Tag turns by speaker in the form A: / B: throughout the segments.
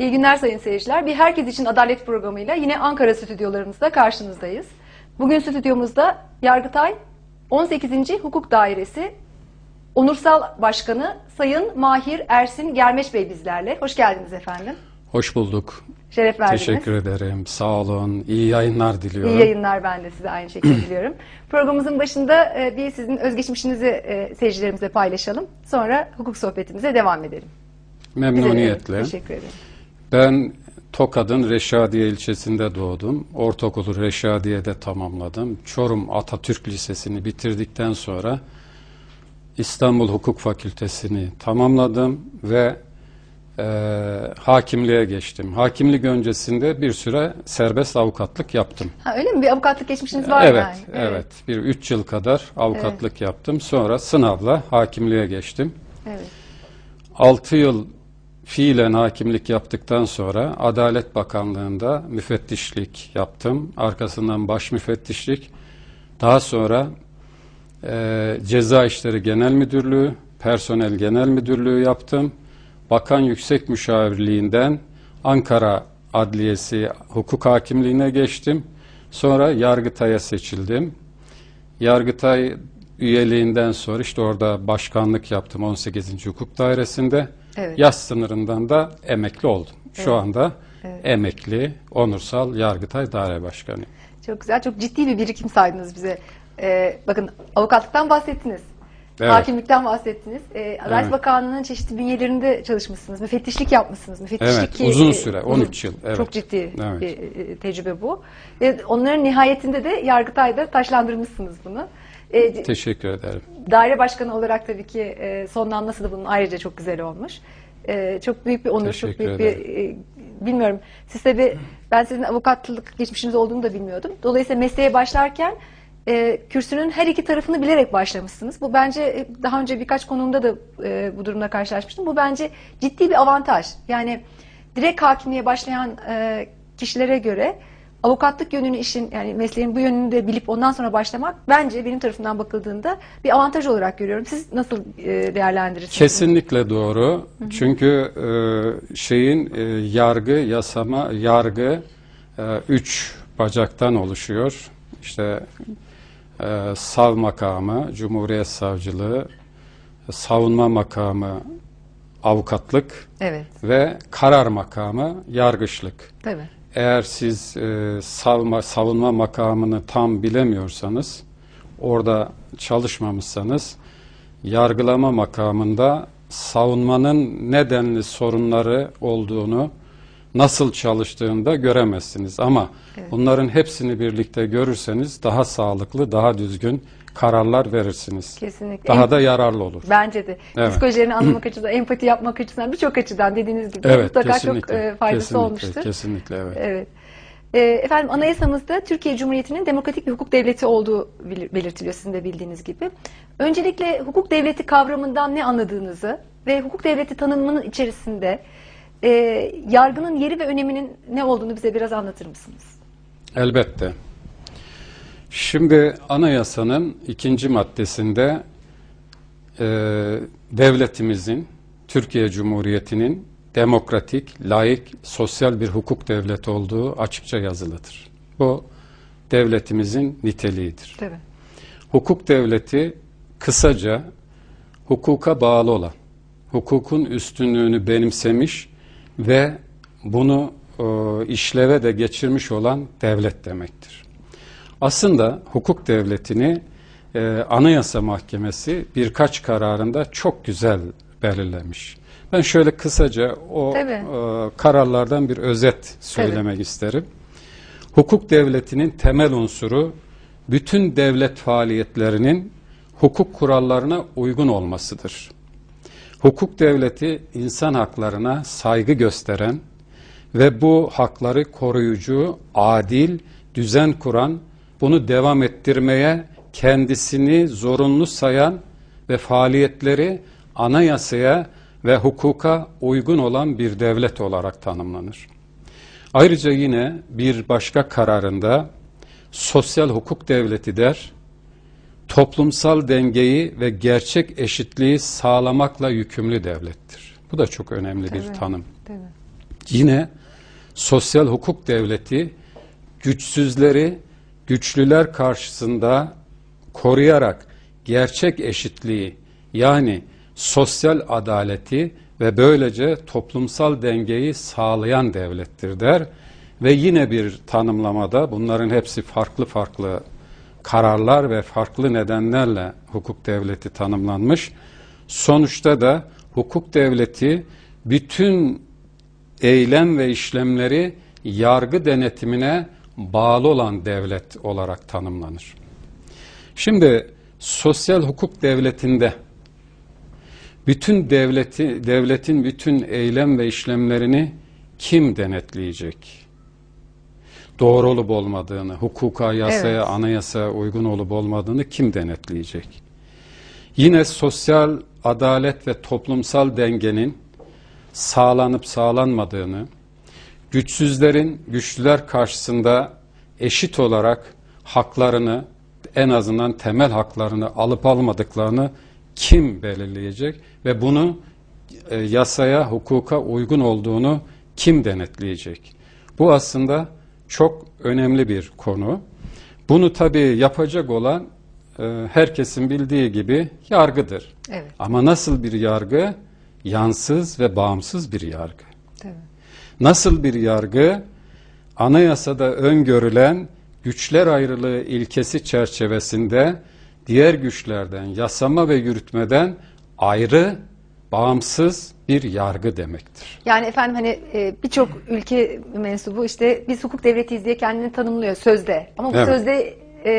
A: İyi günler sayın seyirciler. Bir Herkes İçin Adalet programıyla yine Ankara stüdyolarımızda karşınızdayız. Bugün stüdyomuzda Yargıtay 18. Hukuk Dairesi Onursal Başkanı Sayın Mahir Ersin Germeç Bey bizlerle. Hoş geldiniz efendim.
B: Hoş bulduk.
A: Şeref verdiniz.
B: Teşekkür ederim. Sağ olun. İyi yayınlar diliyorum.
A: İyi yayınlar, ben de size aynı şekilde diliyorum. Programımızın başında bir sizin özgeçmişinizi seyircilerimizle paylaşalım. Sonra hukuk sohbetimize devam edelim.
B: Memnuniyetle.
A: Teşekkür ederim.
B: Ben Tokat'ın Reşadiye ilçesinde doğdum. Ortaokulu Reşadiye'de tamamladım. Çorum Atatürk Lisesi'ni bitirdikten sonra İstanbul Hukuk Fakültesini tamamladım ve hakimliğe geçtim. Hakimlik öncesinde bir süre serbest avukatlık yaptım.
A: Ha, öyle mi? Bir avukatlık geçmişiniz var
B: evet,
A: yani.
B: Evet. Bir 3 yıl kadar avukatlık yaptım. Sonra sınavla hakimliğe geçtim.
A: Evet.
B: 6 yıl fiilen hakimlik yaptıktan sonra Adalet Bakanlığı'nda müfettişlik yaptım. Arkasından baş müfettişlik. Daha sonra Ceza İşleri Genel Müdürlüğü, Personel Genel Müdürlüğü yaptım. Bakan Yüksek Müşavirliğinden Ankara Adliyesi Hukuk Hakimliğine geçtim. Sonra Yargıtay'a seçildim. Yargıtay üyeliğinden sonra işte orada başkanlık yaptım 18. Hukuk Dairesi'nde.
A: Evet.
B: Yaş sınırından da emekli oldum. Şu
A: Evet.
B: anda
A: Evet.
B: emekli, onursal Yargıtay Daire Başkanıyım.
A: Çok güzel, çok ciddi bir birikim saydınız bize. Bakın, avukatlıktan bahsettiniz.
B: Evet.
A: Hakimlikten bahsettiniz. Adalet
B: Evet.
A: Bakanlığı'nın çeşitli bünyelerinde çalışmışsınız. Müfettişlik yapmışsınız.
B: Evet, uzun süre, 13 yıl. Evet.
A: Çok ciddi
B: Evet.
A: bir tecrübe bu. Ve onların nihayetinde de Yargıtay'da taşlandırmışsınız bunu.
B: Teşekkür ederim.
A: Daire başkanı olarak tabii ki sonlanması da bunun ayrıca çok güzel olmuş. Çok büyük bir onur, çok
B: Teşekkür
A: büyük bir bilmiyorum. Siz tabii, ben sizin avukatlık geçmişiniz olduğunu da bilmiyordum. Dolayısıyla mesleğe başlarken kürsünün her iki tarafını bilerek başlamışsınız. Bu bence, daha önce birkaç konuğumda da bu durumla karşılaşmıştım. Bu bence ciddi bir avantaj. Yani direkt hakimliğe başlayan kişilere göre avukatlık yönünü, işin yani mesleğin bu yönünü de bilip ondan sonra başlamak, bence benim tarafından bakıldığında bir avantaj olarak görüyorum. Siz nasıl değerlendirirsiniz?
B: Kesinlikle doğru. Hı hı. Çünkü yargı 3 bacaktan oluşuyor. İşte sav makamı, Cumhuriyet Savcılığı, savunma makamı, avukatlık,
A: evet,
B: ve karar makamı, yargıçlık.
A: Tabii.
B: Eğer siz savunma makamını tam bilemiyorsanız, orada çalışmamışsanız, yargılama makamında savunmanın nedenli sorunları olduğunu, nasıl çalıştığını da göremezsiniz. Ama evet, bunların hepsini birlikte görürseniz daha sağlıklı, daha düzgün kararlar verirsiniz.
A: Kesinlikle.
B: Daha da yararlı olur.
A: Bence de.
B: Evet.
A: Psikolojilerini anlamak açısından, empati yapmak açısından, birçok açıdan dediğiniz gibi
B: evet,
A: mutlaka
B: kesinlikle,
A: çok faydası
B: kesinlikle,
A: olmuştur.
B: Kesinlikle, evet.
A: Evet. Efendim, anayasamızda Türkiye Cumhuriyeti'nin demokratik bir hukuk devleti olduğu belirtiliyor, sizin de bildiğiniz gibi. Öncelikle hukuk devleti kavramından ne anladığınızı ve hukuk devleti tanımının içerisinde yargının yeri ve öneminin ne olduğunu bize biraz anlatır mısınız?
B: Elbette. Şimdi anayasanın 2. maddesinde devletimizin, Türkiye Cumhuriyeti'nin demokratik, laik, sosyal bir hukuk devleti olduğu açıkça yazılıdır. Bu devletimizin niteliğidir.
A: Tabii.
B: Hukuk devleti kısaca hukuka bağlı olan, hukukun üstünlüğünü benimsemiş ve bunu işleve de geçirmiş olan devlet demektir. Aslında hukuk devletini Anayasa Mahkemesi birkaç kararında çok güzel belirlemiş. Ben şöyle kısaca o kararlardan bir özet söylemek isterim. Hukuk devletinin temel unsuru bütün devlet faaliyetlerinin hukuk kurallarına uygun olmasıdır. Hukuk devleti insan haklarına saygı gösteren ve bu hakları koruyucu, adil, düzen kuran, bunu devam ettirmeye kendisini zorunlu sayan ve faaliyetleri anayasaya ve hukuka uygun olan bir devlet olarak tanımlanır. Ayrıca yine bir başka kararında sosyal hukuk devleti der, toplumsal dengeyi ve gerçek eşitliği sağlamakla yükümlü devlettir. Bu da çok önemli bir tanım.
A: Tabii.
B: Yine sosyal hukuk devleti güçsüzleri güçlüler karşısında koruyarak gerçek eşitliği, yani sosyal adaleti ve böylece toplumsal dengeyi sağlayan devlettir der. Ve yine bir tanımlamada, bunların hepsi farklı farklı kararlar ve farklı nedenlerle hukuk devleti tanımlanmış. Sonuçta da hukuk devleti bütün eylem ve işlemleri yargı denetimine bağlı olan devlet olarak tanımlanır. Şimdi sosyal hukuk devletinde devletin bütün eylem ve işlemlerini kim denetleyecek? Doğru olup olmadığını, hukuka, yasaya,
A: Evet.
B: anayasaya uygun olup olmadığını kim denetleyecek? Yine sosyal adalet ve toplumsal dengenin sağlanıp sağlanmadığını, güçsüzlerin güçlüler karşısında eşit olarak haklarını, en azından temel haklarını alıp almadıklarını kim belirleyecek ve bunu yasaya, hukuka uygun olduğunu kim denetleyecek? Bu aslında çok önemli bir konu. Bunu tabii yapacak olan herkesin bildiği gibi yargıdır.
A: Evet.
B: Ama nasıl bir yargı? Yansız ve bağımsız bir yargı.
A: Tabii.
B: Nasıl bir yargı? Anayasada öngörülen güçler ayrılığı ilkesi çerçevesinde diğer güçlerden, yasama ve yürütmeden ayrı, bağımsız bir yargı demektir.
A: Yani efendim hani birçok ülke mensubu işte biz hukuk devletiyiz diye kendini tanımlıyor sözde. Ama bu
B: Evet.
A: sözde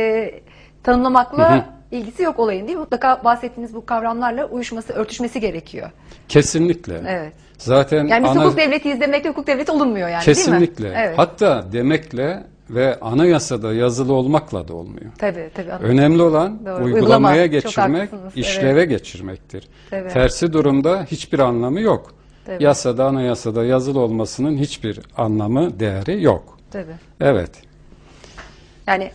A: tanımlamakla ilgisi yok olayın değil mi? Mutlaka bahsettiğiniz bu kavramlarla uyuşması, örtüşmesi gerekiyor.
B: Kesinlikle.
A: Evet.
B: Zaten
A: Yani biz hukuk devletiyiz demekle hukuk devleti olunmuyor yani
B: kesinlikle.
A: değil mi? Evet.
B: Hatta demekle ve anayasada yazılı olmakla da olmuyor.
A: Tabii.
B: Önemli olan
A: Doğru.
B: uygulamaya
A: Uygulama. Çok
B: geçirmek,
A: haklısınız.
B: işleve geçirmektir.
A: Tabii.
B: Tersi durumda hiçbir anlamı yok.
A: Tabii.
B: Yasada, anayasada yazılı olmasının hiçbir anlamı, değeri yok.
A: Tabii.
B: Evet.
A: Yani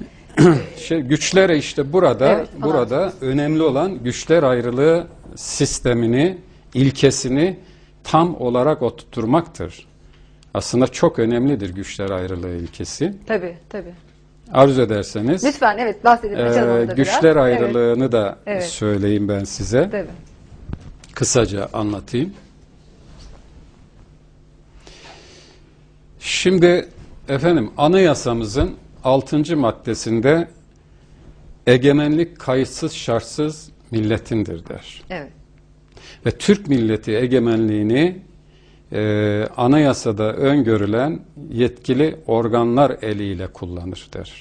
B: Güçlere işte burada
A: Evet, falan.
B: burada önemli olan güçler ayrılığı sistemini, ilkesini tam olarak oturtmaktır. Aslında çok önemlidir güçler ayrılığı ilkesi.
A: tabii.
B: Arzu ederseniz
A: Lütfen evet bahsedelim. Açalım onu da
B: güçler
A: biraz.
B: ayrılığını da
A: Evet.
B: söyleyeyim ben size.
A: Tabii.
B: Kısaca anlatayım. Şimdi efendim anayasamızın 6. maddesinde egemenlik kayıtsız şartsız milletindir der.
A: Evet.
B: Ve Türk milleti egemenliğini anayasada öngörülen yetkili organlar eliyle kullanır der.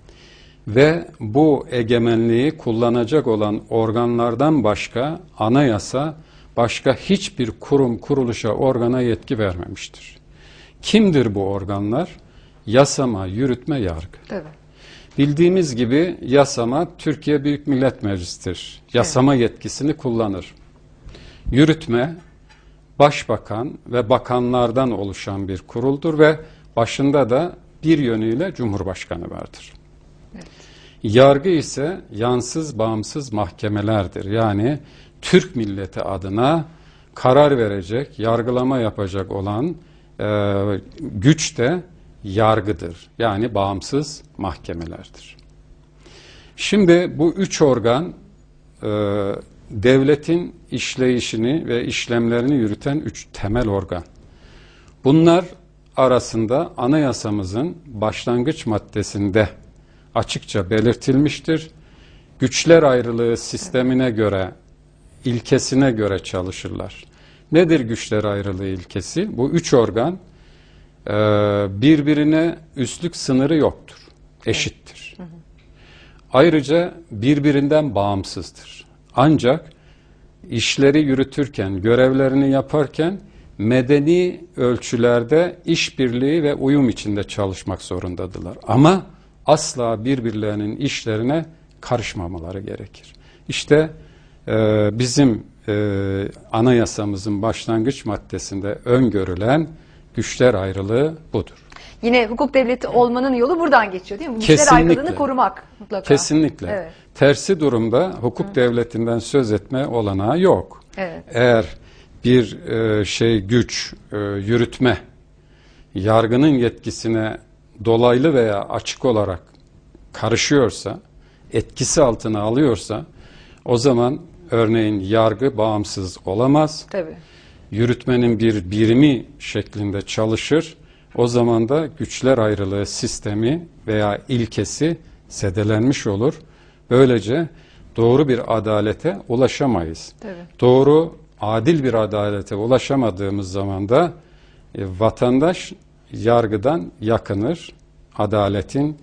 B: Ve bu egemenliği kullanacak olan organlardan başka anayasa başka hiçbir kurum, kuruluşa, organa yetki vermemiştir. Kimdir bu organlar? Yasama, yürütme, yargı.
A: Tabii.
B: Bildiğimiz gibi yasama Türkiye Büyük Millet Meclisi'dir. Yasama yetkisini kullanır. Yürütme, başbakan ve bakanlardan oluşan bir kuruldur ve başında da bir yönüyle Cumhurbaşkanı vardır.
A: Evet.
B: Yargı ise yansız, bağımsız mahkemelerdir. Yani Türk milleti adına karar verecek, yargılama yapacak olan güç de yargıdır. Yani bağımsız mahkemelerdir. Şimdi bu üç organ devletin işleyişini ve işlemlerini yürüten üç temel organ. Bunlar arasında anayasamızın başlangıç maddesinde açıkça belirtilmiştir. Güçler ayrılığı sistemine göre, ilkesine göre çalışırlar. Nedir güçler ayrılığı ilkesi? Bu üç organ birbirine üstlük sınırı yoktur. Eşittir. Ayrıca birbirinden bağımsızdır. Ancak işleri yürütürken, görevlerini yaparken medeni ölçülerde işbirliği ve uyum içinde çalışmak zorundadırlar. Ama asla birbirlerinin işlerine karışmamaları gerekir. İşte bizim anayasamızın başlangıç maddesinde öngörülen güçler ayrılığı budur.
A: Yine hukuk devleti olmanın yolu buradan geçiyor değil mi? Güçler
B: Kesinlikle.
A: ayrılığını korumak mutlaka.
B: Kesinlikle.
A: Evet.
B: Tersi durumda hukuk devletinden söz etme olanağı yok.
A: Evet.
B: Eğer bir güç, yürütme yargının yetkisine dolaylı veya açık olarak karışıyorsa, etkisi altına alıyorsa, o zaman örneğin yargı bağımsız olamaz.
A: Tabii.
B: Yürütmenin bir birimi şeklinde çalışır. O zaman da güçler ayrılığı sistemi veya ilkesi zedelenmiş olur. Böylece doğru bir adalete ulaşamayız.
A: Tabii.
B: Doğru, adil bir adalete ulaşamadığımız zaman da vatandaş yargıdan yakınır. Adaletin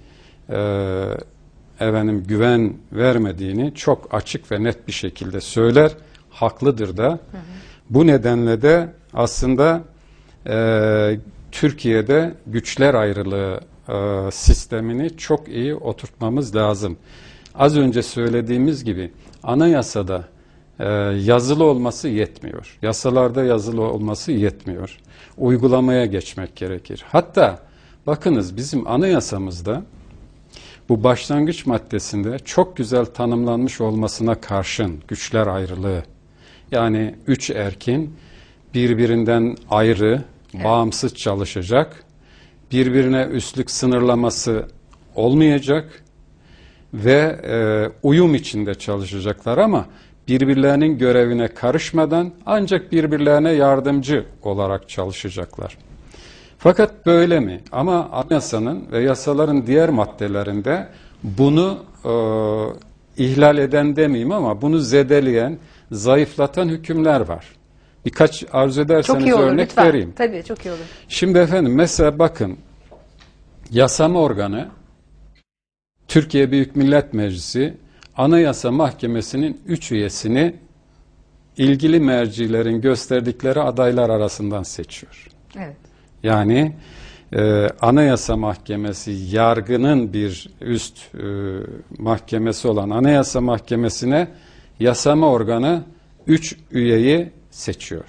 B: güven vermediğini çok açık ve net bir şekilde söyler. Haklıdır da. Hı hı. Bu nedenle de aslında Türkiye'de güçler ayrılığı sistemini çok iyi oturtmamız lazım. Az önce söylediğimiz gibi anayasada yazılı olması yetmiyor. Yasalarda yazılı olması yetmiyor. Uygulamaya geçmek gerekir. Hatta bakınız bizim anayasamızda bu başlangıç maddesinde çok güzel tanımlanmış olmasına karşın güçler ayrılığı, yani 3 erkin birbirinden ayrı, bağımsız çalışacak, birbirine üstlük sınırlaması olmayacak ve uyum içinde çalışacaklar ama birbirlerinin görevine karışmadan ancak birbirlerine yardımcı olarak çalışacaklar. Fakat böyle mi? Ama anayasanın ve yasaların diğer maddelerinde bunu ihlal eden demeyeyim ama bunu zedeleyen, zayıflatan hükümler var. Birkaç arzu ederseniz
A: çok iyi olur,
B: örnek
A: lütfen.
B: vereyim.
A: Tabii çok iyi olur.
B: Şimdi efendim mesela bakın, yasama organı Türkiye Büyük Millet Meclisi Anayasa Mahkemesi'nin 3 üyesini ilgili mercilerin gösterdikleri adaylar arasından seçiyor.
A: Evet.
B: Yani Anayasa Mahkemesi yargının bir üst mahkemesi olan Anayasa Mahkemesi'ne yasama organı 3 üyeyi seçiyor.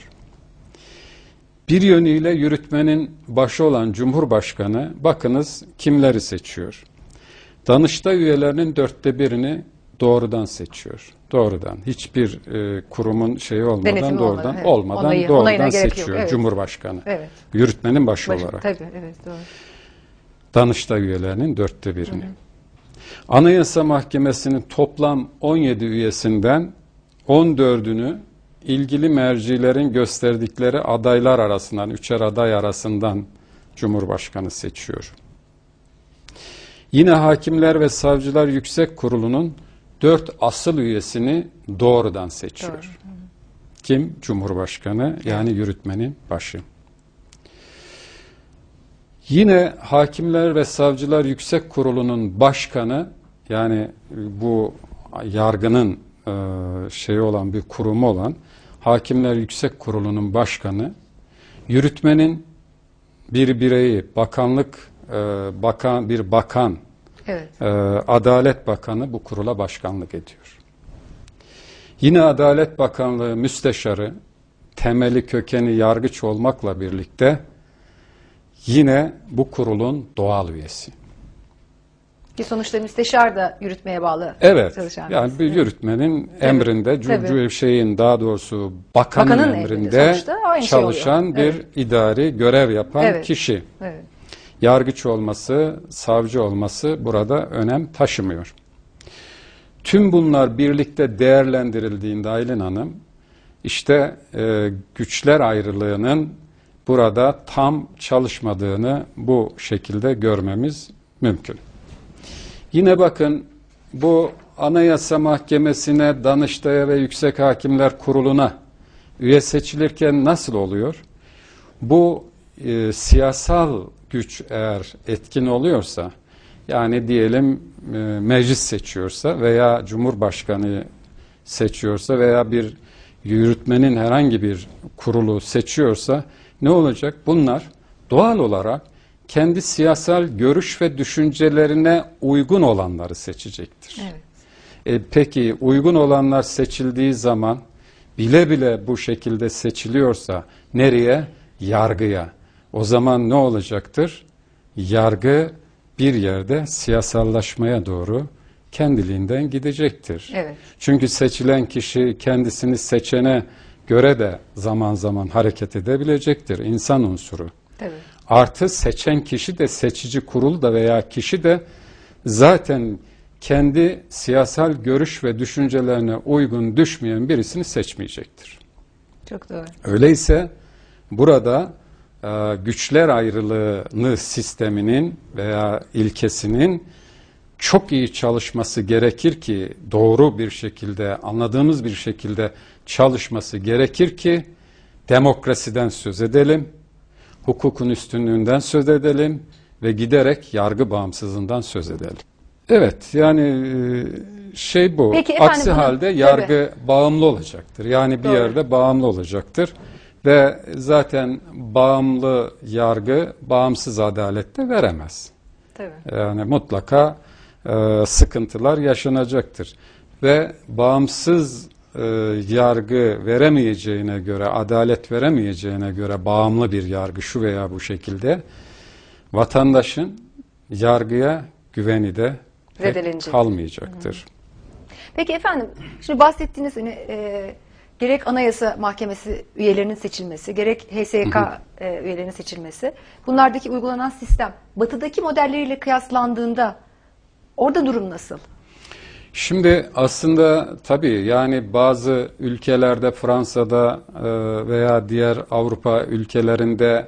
B: Bir yönüyle yürütmenin başı olan Cumhurbaşkanı bakınız kimleri seçiyor. Danıştay üyelerinin 1/4'ünü doğrudan seçiyor. Doğrudan. Hiçbir kurumun şeyi olmadan,
A: denetimi
B: doğrudan
A: evet.
B: doğrudan seçiyor
A: evet.
B: Cumhurbaşkanı.
A: Evet.
B: Yürütmenin başı olarak.
A: Tabii, evet, doğru.
B: Danıştay üyelerinin 1/4'ünü. Anayasa Mahkemesi'nin toplam 17 üyesinden 14'ünü ilgili mercilerin gösterdikleri adaylar arasından, 3'er aday arasından Cumhurbaşkanı seçiyor. Yine Hakimler ve Savcılar Yüksek Kurulu'nun 4 asıl üyesini doğrudan seçiyor. Doğru. Kim? Cumhurbaşkanı, yani yürütmenin başı. Yine Hakimler ve Savcılar Yüksek Kurulu'nun başkanı, yani bu yargının şeyi olan bir kurumu olan Hakimler Yüksek Kurulu'nun başkanı, yürütmenin bir bireyi, bir bakan, evet. Adalet Bakanı bu kurula başkanlık ediyor. Yine Adalet Bakanlığı müsteşarı, temeli kökeni yargıç olmakla birlikte yine bu kurulun doğal üyesi.
A: Ki sonuçta müsteşar da yürütmeye bağlı çalışan.
B: Yani bir yürütmenin emrinde, daha doğrusu bakanın emrinde çalışan bir idari görev yapan kişi. Evet. Yargıç olması, savcı olması burada önem taşımıyor. Tüm bunlar birlikte değerlendirildiğinde Aylin Hanım, işte güçler ayrılığının burada tam çalışmadığını bu şekilde görmemiz mümkün. Yine bakın, bu Anayasa Mahkemesi'ne, Danıştay'a ve Yüksek Hakimler Kurulu'na üye seçilirken nasıl oluyor? Bu siyasal güç eğer etkin oluyorsa, yani diyelim meclis seçiyorsa veya Cumhurbaşkanı seçiyorsa veya bir yürütmenin herhangi bir kurulu seçiyorsa ne olacak? Bunlar doğal olarak kendi siyasal görüş ve düşüncelerine uygun olanları seçecektir. Evet. Peki uygun olanlar seçildiği zaman bile bile bu şekilde seçiliyorsa nereye? Yargıya. O zaman ne olacaktır? Yargı bir yerde siyasallaşmaya doğru kendiliğinden gidecektir. Evet. Çünkü seçilen kişi kendisini seçene göre de zaman zaman hareket edebilecektir. İnsan unsuru. Tabii. Artı seçen kişi de, seçici kurul da veya kişi de zaten kendi siyasal görüş ve düşüncelerine uygun düşmeyen birisini seçmeyecektir.
A: Çok doğru.
B: Öyleyse burada güçler ayrılığı sisteminin veya ilkesinin çok iyi çalışması gerekir ki, doğru bir şekilde, anladığımız bir şekilde çalışması gerekir ki demokrasiden söz edelim, hukukun üstünlüğünden söz edelim ve giderek yargı bağımsızlığından söz edelim. Evet, yani bu.
A: Peki efendim,
B: aksi halde yargı bağımlı olacaktır. Yani bir yerde bağımlı olacaktır. Ve zaten bağımlı yargı bağımsız adalette veremez.
A: Tabii.
B: Yani mutlaka sıkıntılar yaşanacaktır. Ve bağımsız yargı veremeyeceğine göre, adalet veremeyeceğine göre bağımlı bir yargı şu veya bu şekilde vatandaşın yargıya güveni de kalmayacaktır.
A: Peki efendim, şimdi bahsettiğiniz gerek Anayasa Mahkemesi üyelerinin seçilmesi, gerek HSYK üyelerinin seçilmesi, bunlardaki uygulanan sistem Batı'daki modelleriyle kıyaslandığında orada durum nasıl?
B: Şimdi aslında tabii yani bazı ülkelerde, Fransa'da veya diğer Avrupa ülkelerinde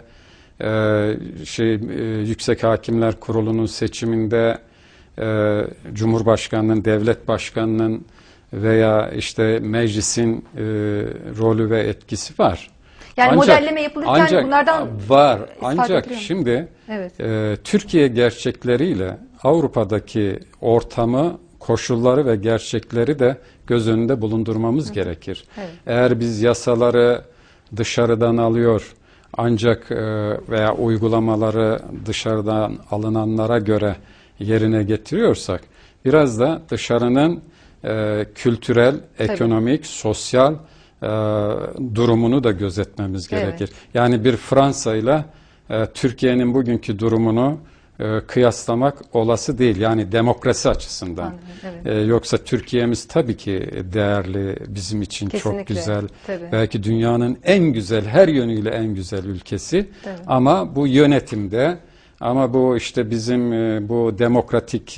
B: Yüksek Hakimler Kurulu'nun seçiminde Cumhurbaşkanının, devlet başkanının veya işte meclisin rolü ve etkisi var.
A: Yani modelleme yapılırken bunlardan
B: var. Ancak şimdi Türkiye gerçekleriyle Avrupa'daki ortamı, koşulları ve gerçekleri de göz önünde bulundurmamız gerekir. Evet. Eğer biz yasaları dışarıdan alıyor ancak veya uygulamaları dışarıdan alınanlara göre yerine getiriyorsak biraz da dışarının kültürel, ekonomik, sosyal durumunu da gözetmemiz gerekir. Yani bir Fransa ile Türkiye'nin bugünkü durumunu kıyaslamak olası değil. Yani demokrasi açısından. Yoksa Türkiye'miz tabii ki değerli, bizim için çok güzel. Tabii. Belki dünyanın en güzel, her yönüyle en güzel ülkesi. Tabii. Ama bu yönetimde, ama bu işte bizim bu demokratik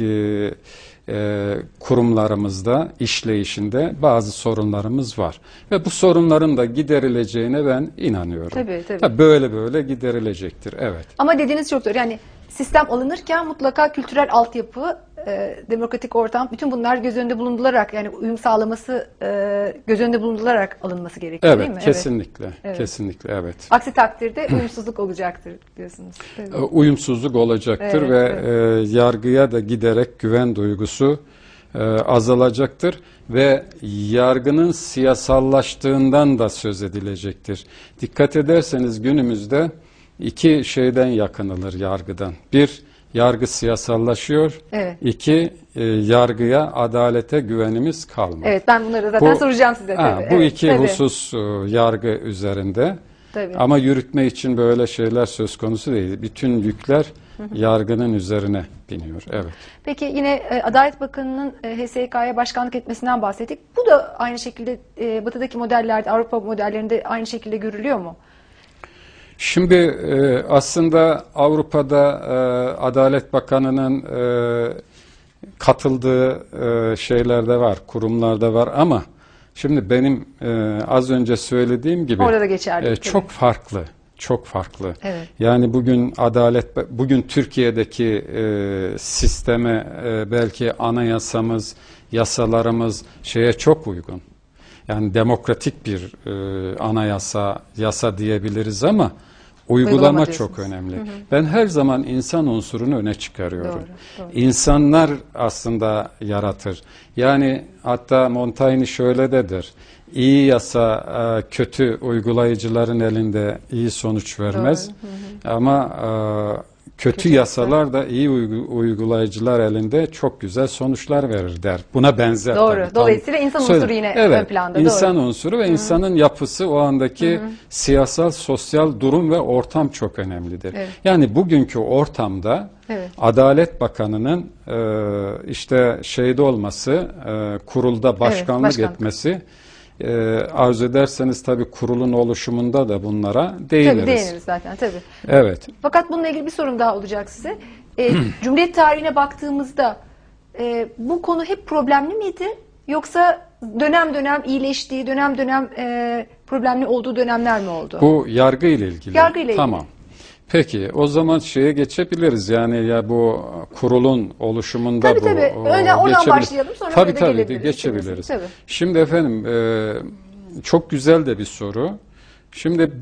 B: kurumlarımızda, işleyişinde bazı sorunlarımız var. Ve bu sorunların da giderileceğine ben inanıyorum. Tabii. Böyle giderilecektir. Evet.
A: Ama dediğiniz çok doğru. Yani sistem alınırken mutlaka kültürel altyapı, demokratik ortam, bütün bunlar göz önünde bulundurularak, yani uyum sağlaması göz önünde bulundurularak alınması gerekiyor, değil mi?
B: Kesinlikle. Evet. Kesinlikle, evet.
A: Aksi takdirde uyumsuzluk olacaktır diyorsunuz. Tabii.
B: Uyumsuzluk olacaktır ve yargıya da giderek güven duygusu azalacaktır ve yargının siyasallaştığından da söz edilecektir. Dikkat ederseniz günümüzde iki şeyden yakınılır yargıdan. Bir, yargı siyasallaşıyor. Evet. İki, yargıya, adalete güvenimiz kalmıyor.
A: Evet, ben bunları zaten soracağım size.
B: Bu iki husus yargı üzerinde. Tabii. Ama yürütme için böyle şeyler söz konusu değil. Bütün yükler yargının üzerine biniyor. Evet.
A: Peki yine Adalet Bakanı'nın HSYK'ya başkanlık etmesinden bahsettik. Bu da aynı şekilde Batı'daki modellerde, Avrupa modellerinde aynı şekilde görülüyor mu?
B: Şimdi aslında Avrupa'da Adalet Bakanı'nın katıldığı şeylerde var, kurumlarda var ama şimdi benim az önce söylediğim gibi
A: orada da geçerli,
B: çok farklı. Çok farklı. Evet. Yani bugün Türkiye'deki sisteme belki anayasamız, yasalarımız çok uygun. Yani demokratik bir yasa diyebiliriz ama uygulama çok önemli. Ben her zaman insan unsurunu öne çıkarıyorum. Doğru. İnsanlar aslında yaratır. Yani hatta Montaigne şöyle der. İyi yasa kötü uygulayıcıların elinde iyi sonuç vermez. Ama kötü yasalar da iyi uygulayıcılar elinde çok güzel sonuçlar verir der. Buna benzer.
A: Doğru. Tabii. Dolayısıyla insan unsuru yine ön planda.
B: İnsan unsuru ve insanın yapısı, o andaki siyasal, sosyal durum ve ortam çok önemlidir. Evet. Yani bugünkü ortamda Adalet Bakanı'nın işte olması, kurulda başkanlık etmesi arzu ederseniz tabii kurulun oluşumunda da bunlara değiniriz.
A: Tabii değiniriz zaten tabii.
B: Evet.
A: Fakat bununla ilgili bir sorum daha olacak size. Cumhuriyet tarihine baktığımızda bu konu hep problemli miydi? Yoksa dönem dönem iyileştiği, dönem dönem problemli olduğu dönemler mi oldu?
B: Bu yargı ile ilgili.
A: Yargı ile ilgili.
B: Tamam. Peki o zaman şeye geçebiliriz. Yani ya bu kurulun oluşumunda
A: Tabii
B: bu
A: tabii. Önce oradan başlayalım, sonra
B: tabii
A: buraya da
B: tabii
A: gelebiliriz.
B: geçebiliriz.
A: Tabii.
B: Şimdi efendim çok güzel de bir soru. Şimdi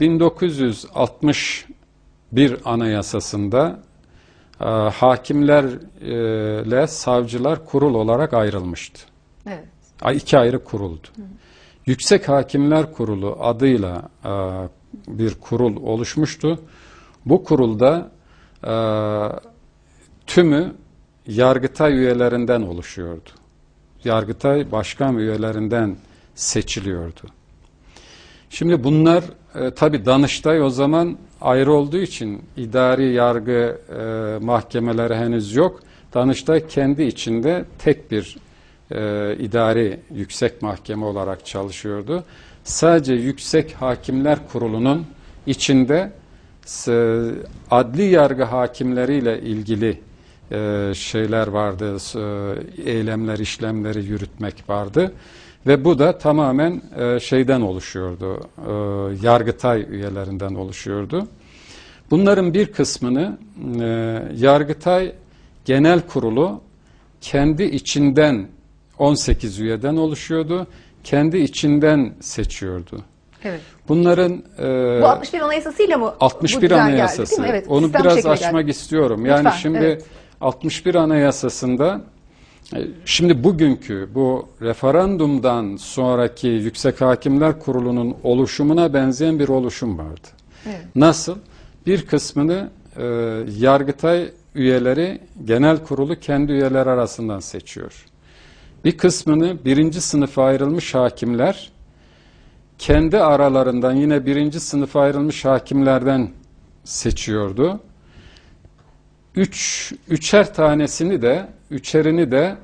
B: 1961 Anayasası'nda hakimlerle savcılar kurul olarak ayrılmıştı.
A: Evet.
B: İki ayrı kuruldu. Yüksek Hakimler Kurulu adıyla bir kurul oluşmuştu. Bu kurulda tümü Yargıtay üyelerinden oluşuyordu. Yargıtay başkan üyelerinden seçiliyordu. Şimdi bunlar tabii Danıştay o zaman ayrı olduğu için idari yargı mahkemeleri henüz yok. Danıştay kendi içinde tek bir idari yüksek mahkeme olarak çalışıyordu. Sadece Yüksek Hakimler Kurulu'nun içinde adli yargı hakimleriyle ilgili şeyler vardı, eylemler, işlemleri yürütmek vardı. Ve bu da tamamen şeyden oluşuyordu, Yargıtay üyelerinden oluşuyordu. Bunların bir kısmını Yargıtay Genel Kurulu kendi içinden 18 üyeden oluşuyordu, kendi içinden seçiyordu.
A: Evet.
B: Bunların
A: bu 61 Anayasası'yla mı
B: 61
A: bu
B: Anayasası.
A: Geldi, evet,
B: onu biraz açmak
A: geldi.
B: istiyorum. Yani
A: Lütfen,
B: şimdi
A: evet.
B: 61 Anayasası'nda şimdi bugünkü bu referandumdan sonraki Yüksek Hakimler Kurulu'nun oluşumuna benzeyen bir oluşum vardı.
A: Evet.
B: Nasıl? Bir kısmını Yargıtay üyeleri genel kurulu kendi üyeler arasından seçiyor. Bir kısmını birinci sınıfa ayrılmış hakimler kendi aralarından yine birinci sınıfa ayrılmış hakimlerden seçiyordu. Üçerini de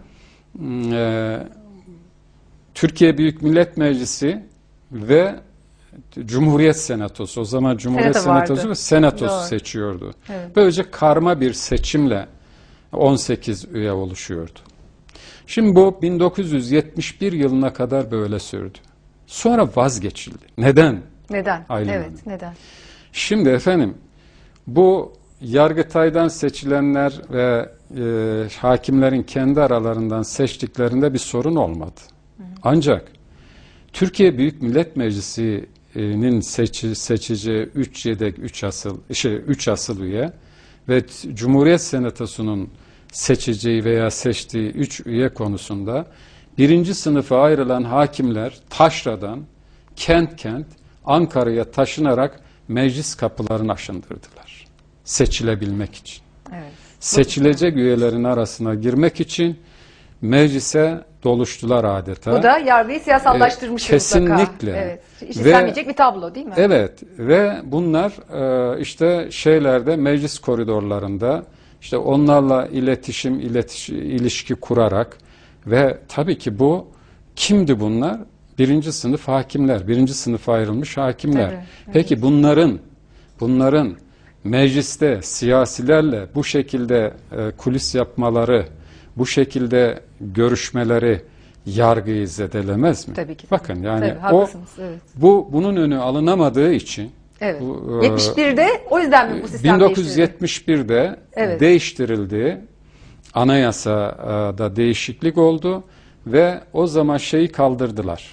B: Türkiye Büyük Millet Meclisi ve Cumhuriyet Senatosu, o zaman Cumhuriyet Senatosu ve Senatosu
A: Doğru.
B: seçiyordu.
A: Evet.
B: Böylece karma bir seçimle 18 üye oluşuyordu. Şimdi bu 1971 yılına kadar böyle sürdü. Sonra vazgeçildi. Neden?
A: Neden?
B: Aylin
A: Evet,
B: Hanım.
A: neden?
B: Şimdi efendim bu Yargıtay'dan seçilenler ve hakimlerin kendi aralarından seçtiklerinde bir sorun olmadı. Ancak Türkiye Büyük Millet Meclisi'nin seçeceği 3 yedek 3 asıl üye ve Cumhuriyet Senatosu'nun seçeceği veya seçtiği 3 üye konusunda birinci sınıfa ayrılan hakimler taşradan kent Ankara'ya taşınarak meclis kapılarını aşındırdılar. Seçilebilmek için.
A: Evet.
B: Seçilecek üyelerin arasına girmek için meclise doluştular adeta.
A: Bu da yargıyı siyasallaştırmış
B: kesinlikle.
A: mutlaka. Evet. Hiç
B: Ve-
A: istenmeyecek bir tablo değil mi?
B: Evet ve bunlar işte şeylerde meclis koridorlarında işte onlarla ilişki kurarak ve tabii ki bu kimdi bunlar? Birinci sınıf hakimler, birinci sınıfa ayrılmış hakimler.
A: Tabii, evet.
B: Peki bunların mecliste siyasilerle bu şekilde kulis yapmaları, bu şekilde görüşmeleri yargıyı zedelemez mi?
A: Tabii ki.
B: Bakın yani
A: Tabii, haklısınız, evet.
B: bunun önü alınamadığı için
A: Evet.
B: bu,
A: 71'de o yüzden mi bu sistem değiştirildi?
B: 1971'de
A: Evet.
B: değiştirildi. Anayasada değişiklik oldu ve o zaman şeyi kaldırdılar.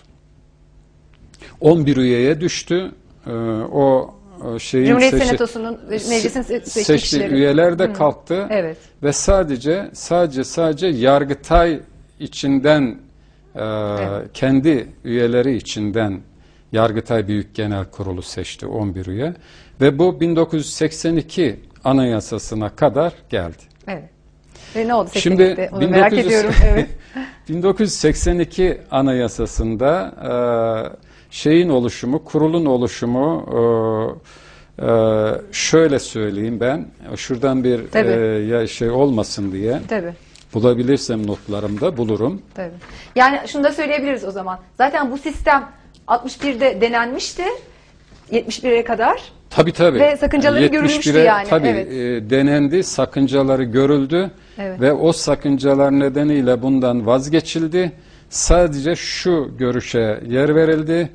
B: 11 üyeye düştü. O şeyin
A: Cumhuriyet Senatosu'nun meclisin seçtiği
B: seçtiği
A: kişileri.
B: üyeler de kalktı.
A: Evet.
B: Ve sadece Yargıtay içinden kendi üyeleri içinden Yargıtay Büyük Genel Kurulu seçti 11 üye ve bu 1982 Anayasası'na kadar geldi.
A: Evet. Ve ne oldu
B: Şimdi
A: seçimde? Onu merak ediyorum. Evet.
B: 1982 Anayasası'nda şeyin oluşumu, kurulun oluşumu şöyle söyleyeyim ben. Şuradan bir şey olmasın diye.
A: Tabii.
B: Bulabilirsem notlarımda bulurum.
A: Tabii. Yani şunu da söyleyebiliriz o zaman. Zaten bu sistem 61'de denenmişti 71'e kadar.
B: Tabii tabii.
A: Ve sakıncaları görülmüştü
B: 71'e
A: yani.
B: tabii
A: Evet.
B: denendi, sakıncaları görüldü
A: Evet.
B: ve o sakıncalar nedeniyle bundan vazgeçildi. Sadece şu görüşe yer verildi.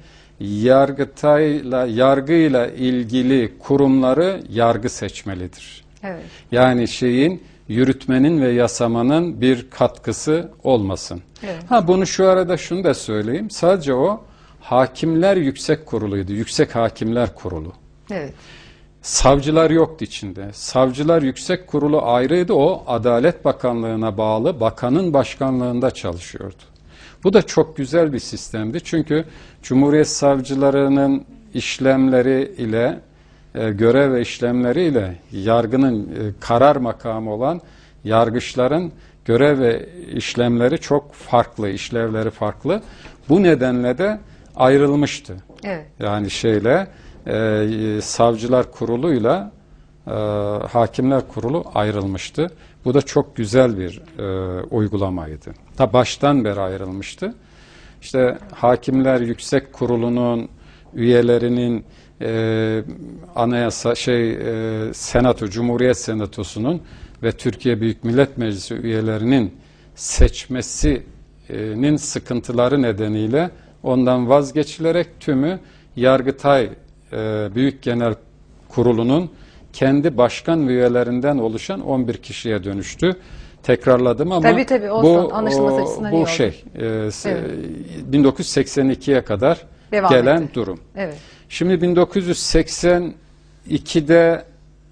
B: Yargıyla ilgili kurumları yargı seçmelidir.
A: Evet.
B: Yani yürütmenin ve yasamanın bir katkısı olmasın.
A: Evet.
B: Bunu şu arada şunu da söyleyeyim. Sadece o Hakimler Yüksek Kurulu'ydu. Yüksek Hakimler Kurulu.
A: Evet.
B: Savcılar yoktu içinde. Savcılar Yüksek Kurulu ayrıydı. O Adalet Bakanlığı'na bağlı bakanın başkanlığında çalışıyordu. Bu da çok güzel bir sistemdi. Çünkü Cumhuriyet savcılarının işlemleri ile görev ve işlemleri ile yargının karar makamı olan yargıçların görev ve işlemleri çok farklı, işlevleri farklı. Bu nedenle de ayrılmıştı.
A: Evet.
B: Yani Savcılar Kurulu'yla Hakimler Kurulu ayrılmıştı. Bu da çok güzel bir uygulamaydı. Ta baştan beri ayrılmıştı. İşte Hakimler Yüksek Kurulu'nun üyelerinin Senato, Cumhuriyet Senatosu'nun ve Türkiye Büyük Millet Meclisi üyelerinin seçmesinin sıkıntıları nedeniyle ondan vazgeçilerek tümü Yargıtay Büyük Genel Kurulu'nun kendi başkan ve üyelerinden oluşan 11 kişiye dönüştü. Tekrarladım ama
A: tabii, olsun, anlaşılması açısından iyi oldu.
B: 1982'ye kadar
A: devam
B: gelen
A: etti.
B: durum.
A: Evet.
B: Şimdi 1982'de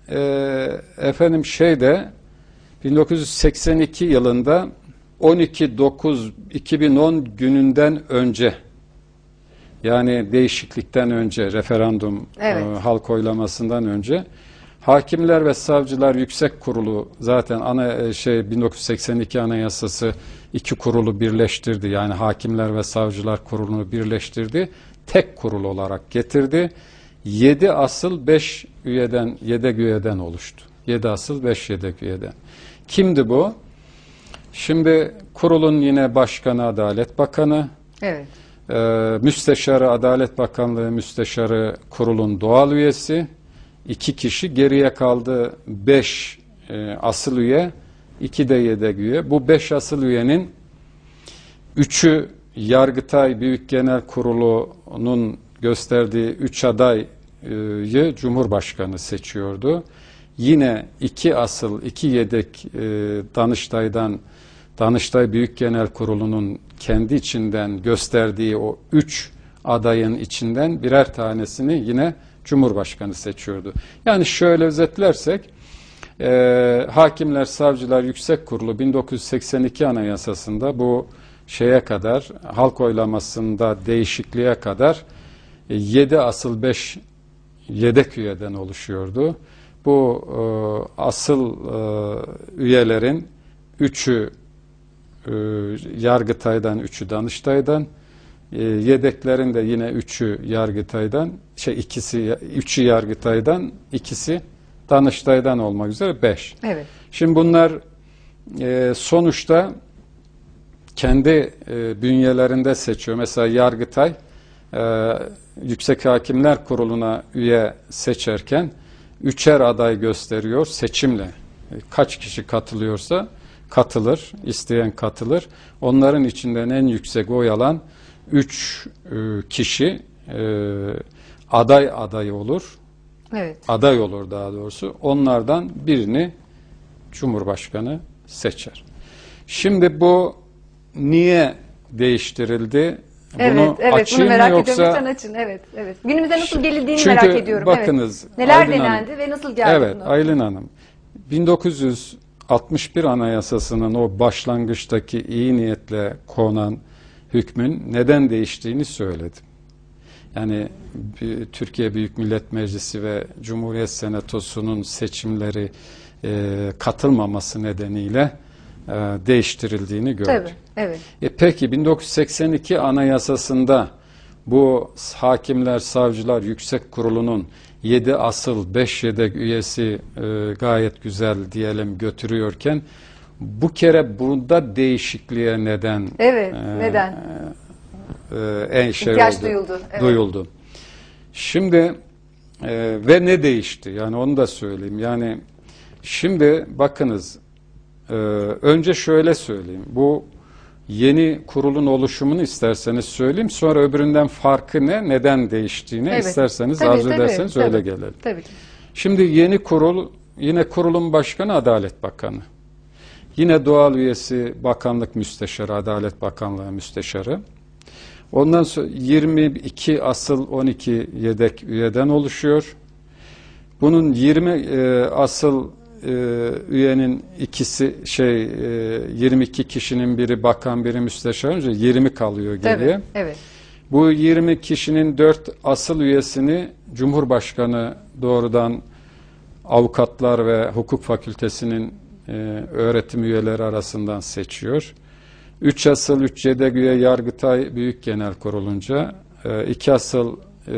B: 1982 yılında 12.9.2010 gününden önce, yani değişiklikten önce, referandum halk oylamasından önce Hakimler ve Savcılar Yüksek Kurulu zaten 1982 Anayasası iki kurulu birleştirdi. Yani Hakimler ve Savcılar Kurulu'nu birleştirdi. Tek kurul olarak getirdi. 7 asıl 5 üyeden, yedek üyeden oluştu. 7 asıl 5 yedek üyeden. Kimdi bu? Şimdi kurulun yine başkanı Adalet Bakanı.
A: Evet.
B: Müsteşarı, Adalet Bakanlığı Müsteşarı kurulun doğal üyesi. 2 kişi, geriye kaldı 5 asıl üye, 2 de yedek üye. Bu 5 asıl üyenin 3'ü Yargıtay Büyük Genel Kurulu'nun gösterdiği 3 adayı Cumhurbaşkanı seçiyordu. Yine 2 asıl, 2 yedek Danıştay Büyük Genel Kurulu'nun kendi içinden gösterdiği o 3 adayın içinden birer tanesini yine Cumhurbaşkanı seçiyordu. Yani şöyle özetlersek, Hakimler, Savcılar Yüksek Kurulu 1982 Anayasası'nda bu kadar, halk oylamasında değişikliğe kadar 7 asıl 5 yedek üyeden oluşuyordu. Bu asıl üyelerin 3'ü Yargıtay'dan, 3'ü Danıştay'dan, yedeklerin de yine 3'ü Yargıtay'dan, 3'ü Yargıtay'dan, 2'si Danıştay'dan olmak üzere 5.
A: Evet.
B: Şimdi bunlar sonuçta kendi bünyelerinde seçiyor. Mesela Yargıtay Yüksek Hakimler Kurulu'na üye seçerken 3'er aday gösteriyor seçimle. Kaç kişi katılıyorsa katılır, isteyen katılır. Onların içinden en yüksek oy alan 3 kişi aday olur.
A: Evet.
B: Aday olur daha doğrusu. Onlardan birini Cumhurbaşkanı seçer. Şimdi bu niye değiştirildi?
A: Bunu
B: açayım
A: bunu merak
B: mı
A: ediyorum. Lütfen açın. Evet. Günümüze nasıl gelindiğini merak ediyorum.
B: Bakınız,
A: neler
B: Aylin
A: denendi
B: Hanım,
A: ve nasıl geldi
B: Evet,
A: bunu?
B: Aylin Hanım. 1961 Anayasası'nın o başlangıçtaki iyi niyetle konan hükmün neden değiştiğini söyledim. Yani Türkiye Büyük Millet Meclisi ve Cumhuriyet Senatosu'nun seçimleri katılmaması nedeniyle değiştirildiğini gördük.
A: Tabii, evet.
B: Peki 1982 Anayasası'nda bu Hakimler, Savcılar Yüksek Kurulu'nun 7 asıl 5 yedek üyesi gayet güzel diyelim götürüyorken bu kere bunda değişikliğe neden
A: İhtiyaç
B: oldu,
A: duyuldu. Evet.
B: duyuldu. Şimdi ve ne değişti? Yani onu da söyleyeyim. Yani şimdi bakınız, önce şöyle söyleyeyim. Bu yeni kurulun oluşumunu isterseniz söyleyeyim. Sonra öbüründen farkı ne, neden değiştiğini
A: Evet.
B: isterseniz,
A: Tabii,
B: arzu
A: tabii,
B: ederseniz
A: tabii.
B: öyle gelelim.
A: Tabii.
B: Şimdi yeni kurul, yine kurulun başkanı Adalet Bakanı. Yine doğal üyesi Bakanlık Müsteşarı, Adalet Bakanlığı Müsteşarı. Ondan sonra 22 asıl 12 yedek üyeden oluşuyor. Bunun 20 asıl üyenin ikisi 22 kişinin biri bakan, biri müsteşar, önce 20 kalıyor geriye.
A: Tabii, evet.
B: Bu 20 kişinin 4 asıl üyesini Cumhurbaşkanı doğrudan avukatlar ve hukuk fakültesinin öğretim üyeleri arasından seçiyor. 3 asıl 3 yedek üye Yargıtay Büyük Genel Kurulu'nca, 2 asıl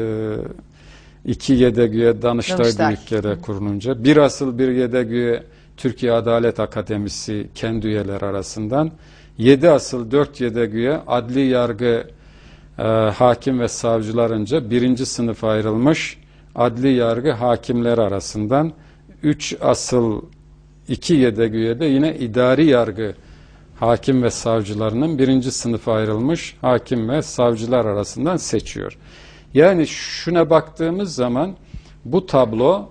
B: 2 yedek üye Danıştay Büyük Genel Kurulu'nca, 1 asıl 1 yedek üye Türkiye Adalet Akademisi kendi üyeler arasından, 7 asıl 4 yedek üye adli yargı hakim ve savcılarınca birinci sınıf ayrılmış adli yargı hakimleri arasından, 3 asıl 2 yedek üye de yine idari yargı hakim ve savcılarının birinci sınıfa ayrılmış hakim ve savcılar arasından seçiyor. Yani şuna baktığımız zaman bu tablo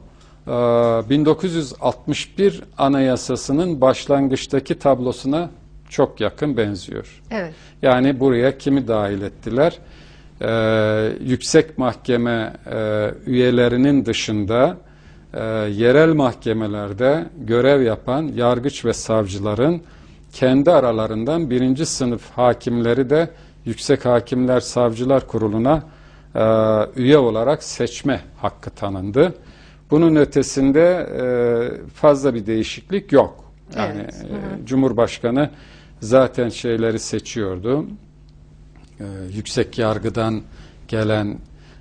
B: 1961 Anayasası'nın başlangıçtaki tablosuna çok yakın benziyor.
A: Evet.
B: Yani buraya kimi dahil ettiler? Yüksek Mahkeme üyelerinin dışında yerel mahkemelerde görev yapan yargıç ve savcıların kendi aralarından birinci sınıf hakimleri de Yüksek Hakimler Savcılar Kurulu'na üye olarak seçme hakkı tanındı. Bunun ötesinde fazla bir değişiklik yok. Yani
A: Evet.
B: Cumhurbaşkanı zaten şeyleri seçiyordu. Yüksek yargıdan gelen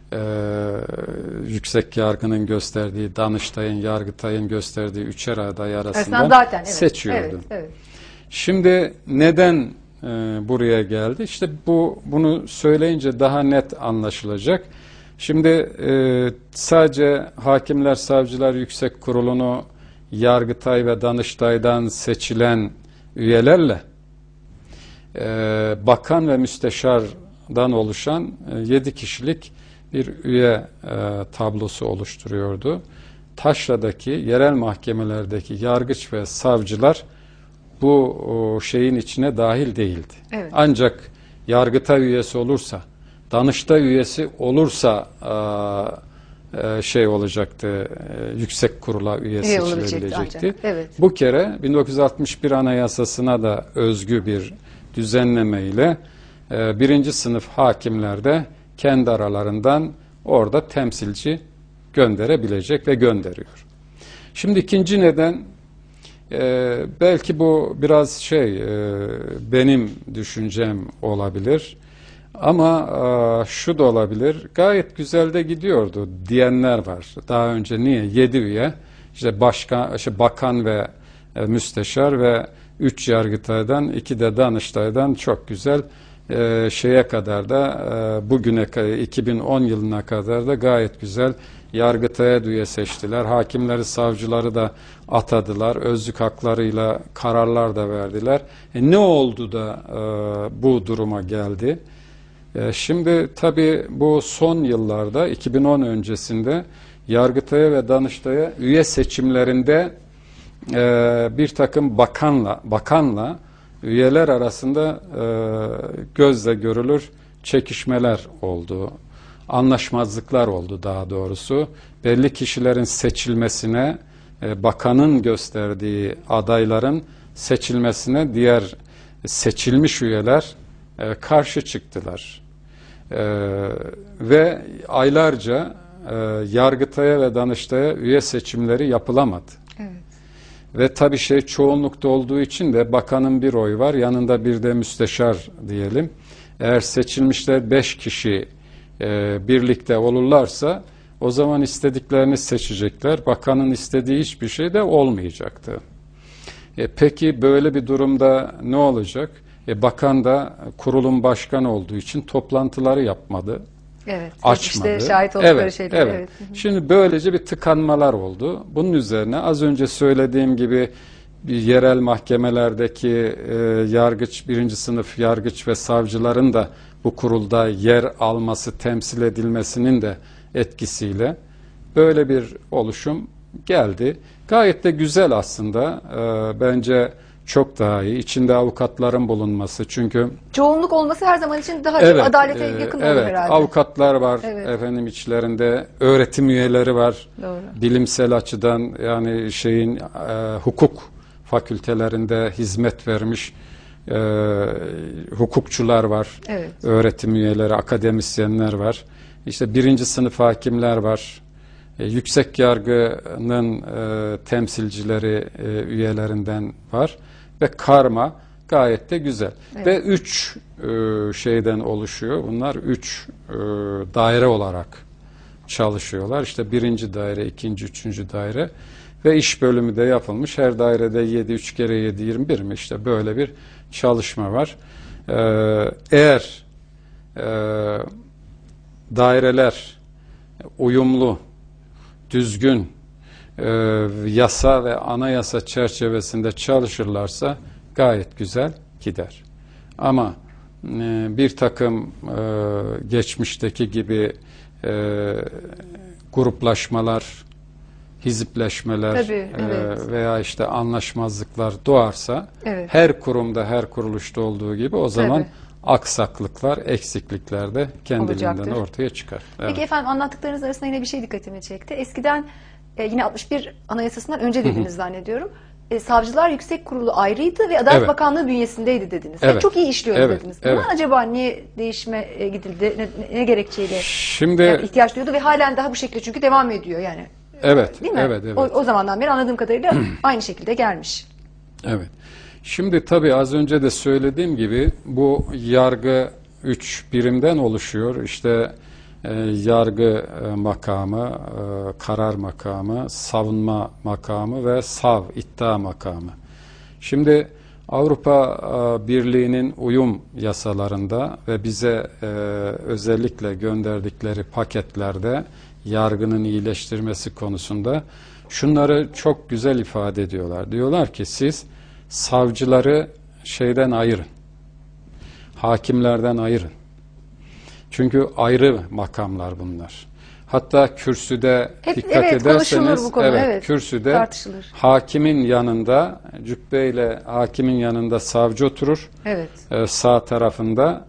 B: yüksek yargının gösterdiği, Danıştay'ın, Yargıtay'ın gösterdiği üçer aday arasından
A: zaten, evet,
B: seçiyordu.
A: Evet, evet.
B: Şimdi neden buraya geldi? İşte bunu söyleyince daha net anlaşılacak. Şimdi sadece Hakimler Savcılar Yüksek Kurulu'nu Yargıtay ve Danıştay'dan seçilen üyelerle bakan ve müsteşardan oluşan 7 kişilik bir üye tablosu oluşturuyordu. Taşra'daki yerel mahkemelerdeki yargıç ve savcılar bu şeyin içine dahil değildi.
A: Evet.
B: Ancak Yargıtay üyesi olursa, Danıştay üyesi olursa olacaktı, yüksek kurula üye seçilebilecekti.
A: Evet.
B: Bu kere 1961 Anayasası'na da özgü bir düzenleme ile birinci sınıf hakimler de kendi aralarından orada temsilci gönderebilecek ve gönderiyor. Şimdi ikinci neden, belki bu biraz benim düşüncem olabilir ama şu da olabilir, gayet güzel de gidiyordu diyenler var. Daha önce niye 7 üye işte bakan ve müsteşar ve 3 Yargıtay'dan 2 de Danıştay'dan çok güzel şeye kadar da bugüne 2010 yılına kadar da gayet güzel Yargıtay'a üye seçtiler. Hakimleri, savcıları da atadılar. Özlük haklarıyla kararlar da verdiler. Ne oldu da bu duruma geldi? Şimdi tabii bu son yıllarda 2010 öncesinde Yargıtay'a ve Danıştay'a üye seçimlerinde bir takım bakanla üyeler arasında gözle görülür çekişmeler oldu. Anlaşmazlıklar oldu daha doğrusu. Belli kişilerin seçilmesine, bakanın gösterdiği adayların seçilmesine diğer seçilmiş üyeler karşı çıktılar. Ve aylarca Yargıtay'a ve Danıştay'a üye seçimleri yapılamadı.
A: Evet.
B: Ve tabii çoğunlukta olduğu için de bakanın bir oy var, yanında bir de müsteşar diyelim. Eğer seçilmişler 5 kişi birlikte olurlarsa o zaman istediklerini seçecekler. Bakanın istediği hiçbir şey de olmayacaktı. Peki böyle bir durumda ne olacak? Bakan da kurulun başkanı olduğu için toplantıları yapmadı.
A: Evet.
B: Açmadı.
A: İşte şahit oldukları
B: Evet,
A: şeyler.
B: evet. Şimdi böylece bir tıkanmalar oldu. Bunun üzerine az önce söylediğim gibi bir yerel mahkemelerdeki yargıç, birinci sınıf yargıç ve savcıların da bu kurulda yer alması, temsil edilmesinin de etkisiyle böyle bir oluşum geldi. Gayet de güzel aslında. Bence çok daha iyi. İçinde avukatların bulunması. Çünkü
A: çoğunluk olması her zaman için daha
B: evet,
A: adalete yakın olur
B: evet,
A: herhalde.
B: avukatlar var.
A: Evet.
B: Efendim içlerinde öğretim üyeleri var.
A: Doğru.
B: Bilimsel açıdan yani hukuk fakültelerinde hizmet vermiş hukukçular var.
A: Evet.
B: Öğretim üyeleri, akademisyenler var. İşte birinci sınıf hakimler var. Yüksek yargının temsilcileri üyelerinden var ve karma gayet de güzel.
A: Evet.
B: Ve 3 şeyden oluşuyor. Bunlar 3 daire olarak çalışıyorlar. İşte birinci daire, ikinci, üçüncü daire ve iş bölümü de yapılmış. Her dairede 7, 3 kere 7, 21 mi? İşte böyle bir çalışma var. Eğer daireler uyumlu, düzgün yasa ve anayasa çerçevesinde çalışırlarsa gayet güzel gider. Ama bir takım geçmişteki gibi gruplaşmalar, hizipleşmeler
A: Tabii, evet.
B: veya işte anlaşmazlıklar doğarsa
A: Evet.
B: her kurumda, her kuruluşta olduğu gibi o zaman
A: Tabii.
B: aksaklıklar, eksiklikler de kendiliğinden
A: Olacaktır.
B: ortaya çıkar. Evet.
A: Peki efendim, anlattıklarınız arasında yine bir şey dikkatimi çekti. Eskiden yine 61 Anayasası'ndan önce dediniz zannediyorum. Savcılar Yüksek Kurulu ayrıydı ve Adalet
B: Evet.
A: Bakanlığı bünyesindeydi dediniz. Ve
B: Evet.
A: çok iyi işliyordu
B: Evet.
A: dediniz. Buna
B: Evet.
A: acaba niye değişime gidildi? Ne gerekçeyle
B: Şimdi
A: ihtiyaç duyuldu ve halen daha bu şekilde çünkü devam ediyor yani.
B: evet,
A: Değil mi?
B: evet, evet.
A: O zamandan beri anladığım kadarıyla aynı şekilde gelmiş.
B: Evet. Şimdi tabii az önce de söylediğim gibi bu yargı 3 birimden oluşuyor. İşte yargı makamı, karar makamı, savunma makamı ve iddia makamı. Şimdi Avrupa Birliği'nin uyum yasalarında ve bize özellikle gönderdikleri paketlerde yargının iyileştirmesi konusunda şunları çok güzel ifade ediyorlar. Diyorlar ki siz savcıları şeyden ayırın, hakimlerden ayırın. Çünkü ayrı makamlar bunlar. Hatta kürsüde
A: Hep,
B: dikkat
A: evet, konuşulur
B: ederseniz
A: bu konu, evet,
B: kürsüde
A: tartışılır.
B: hakimin yanında, cübbeyle hakimin yanında savcı oturur.
A: Evet.
B: Sağ tarafında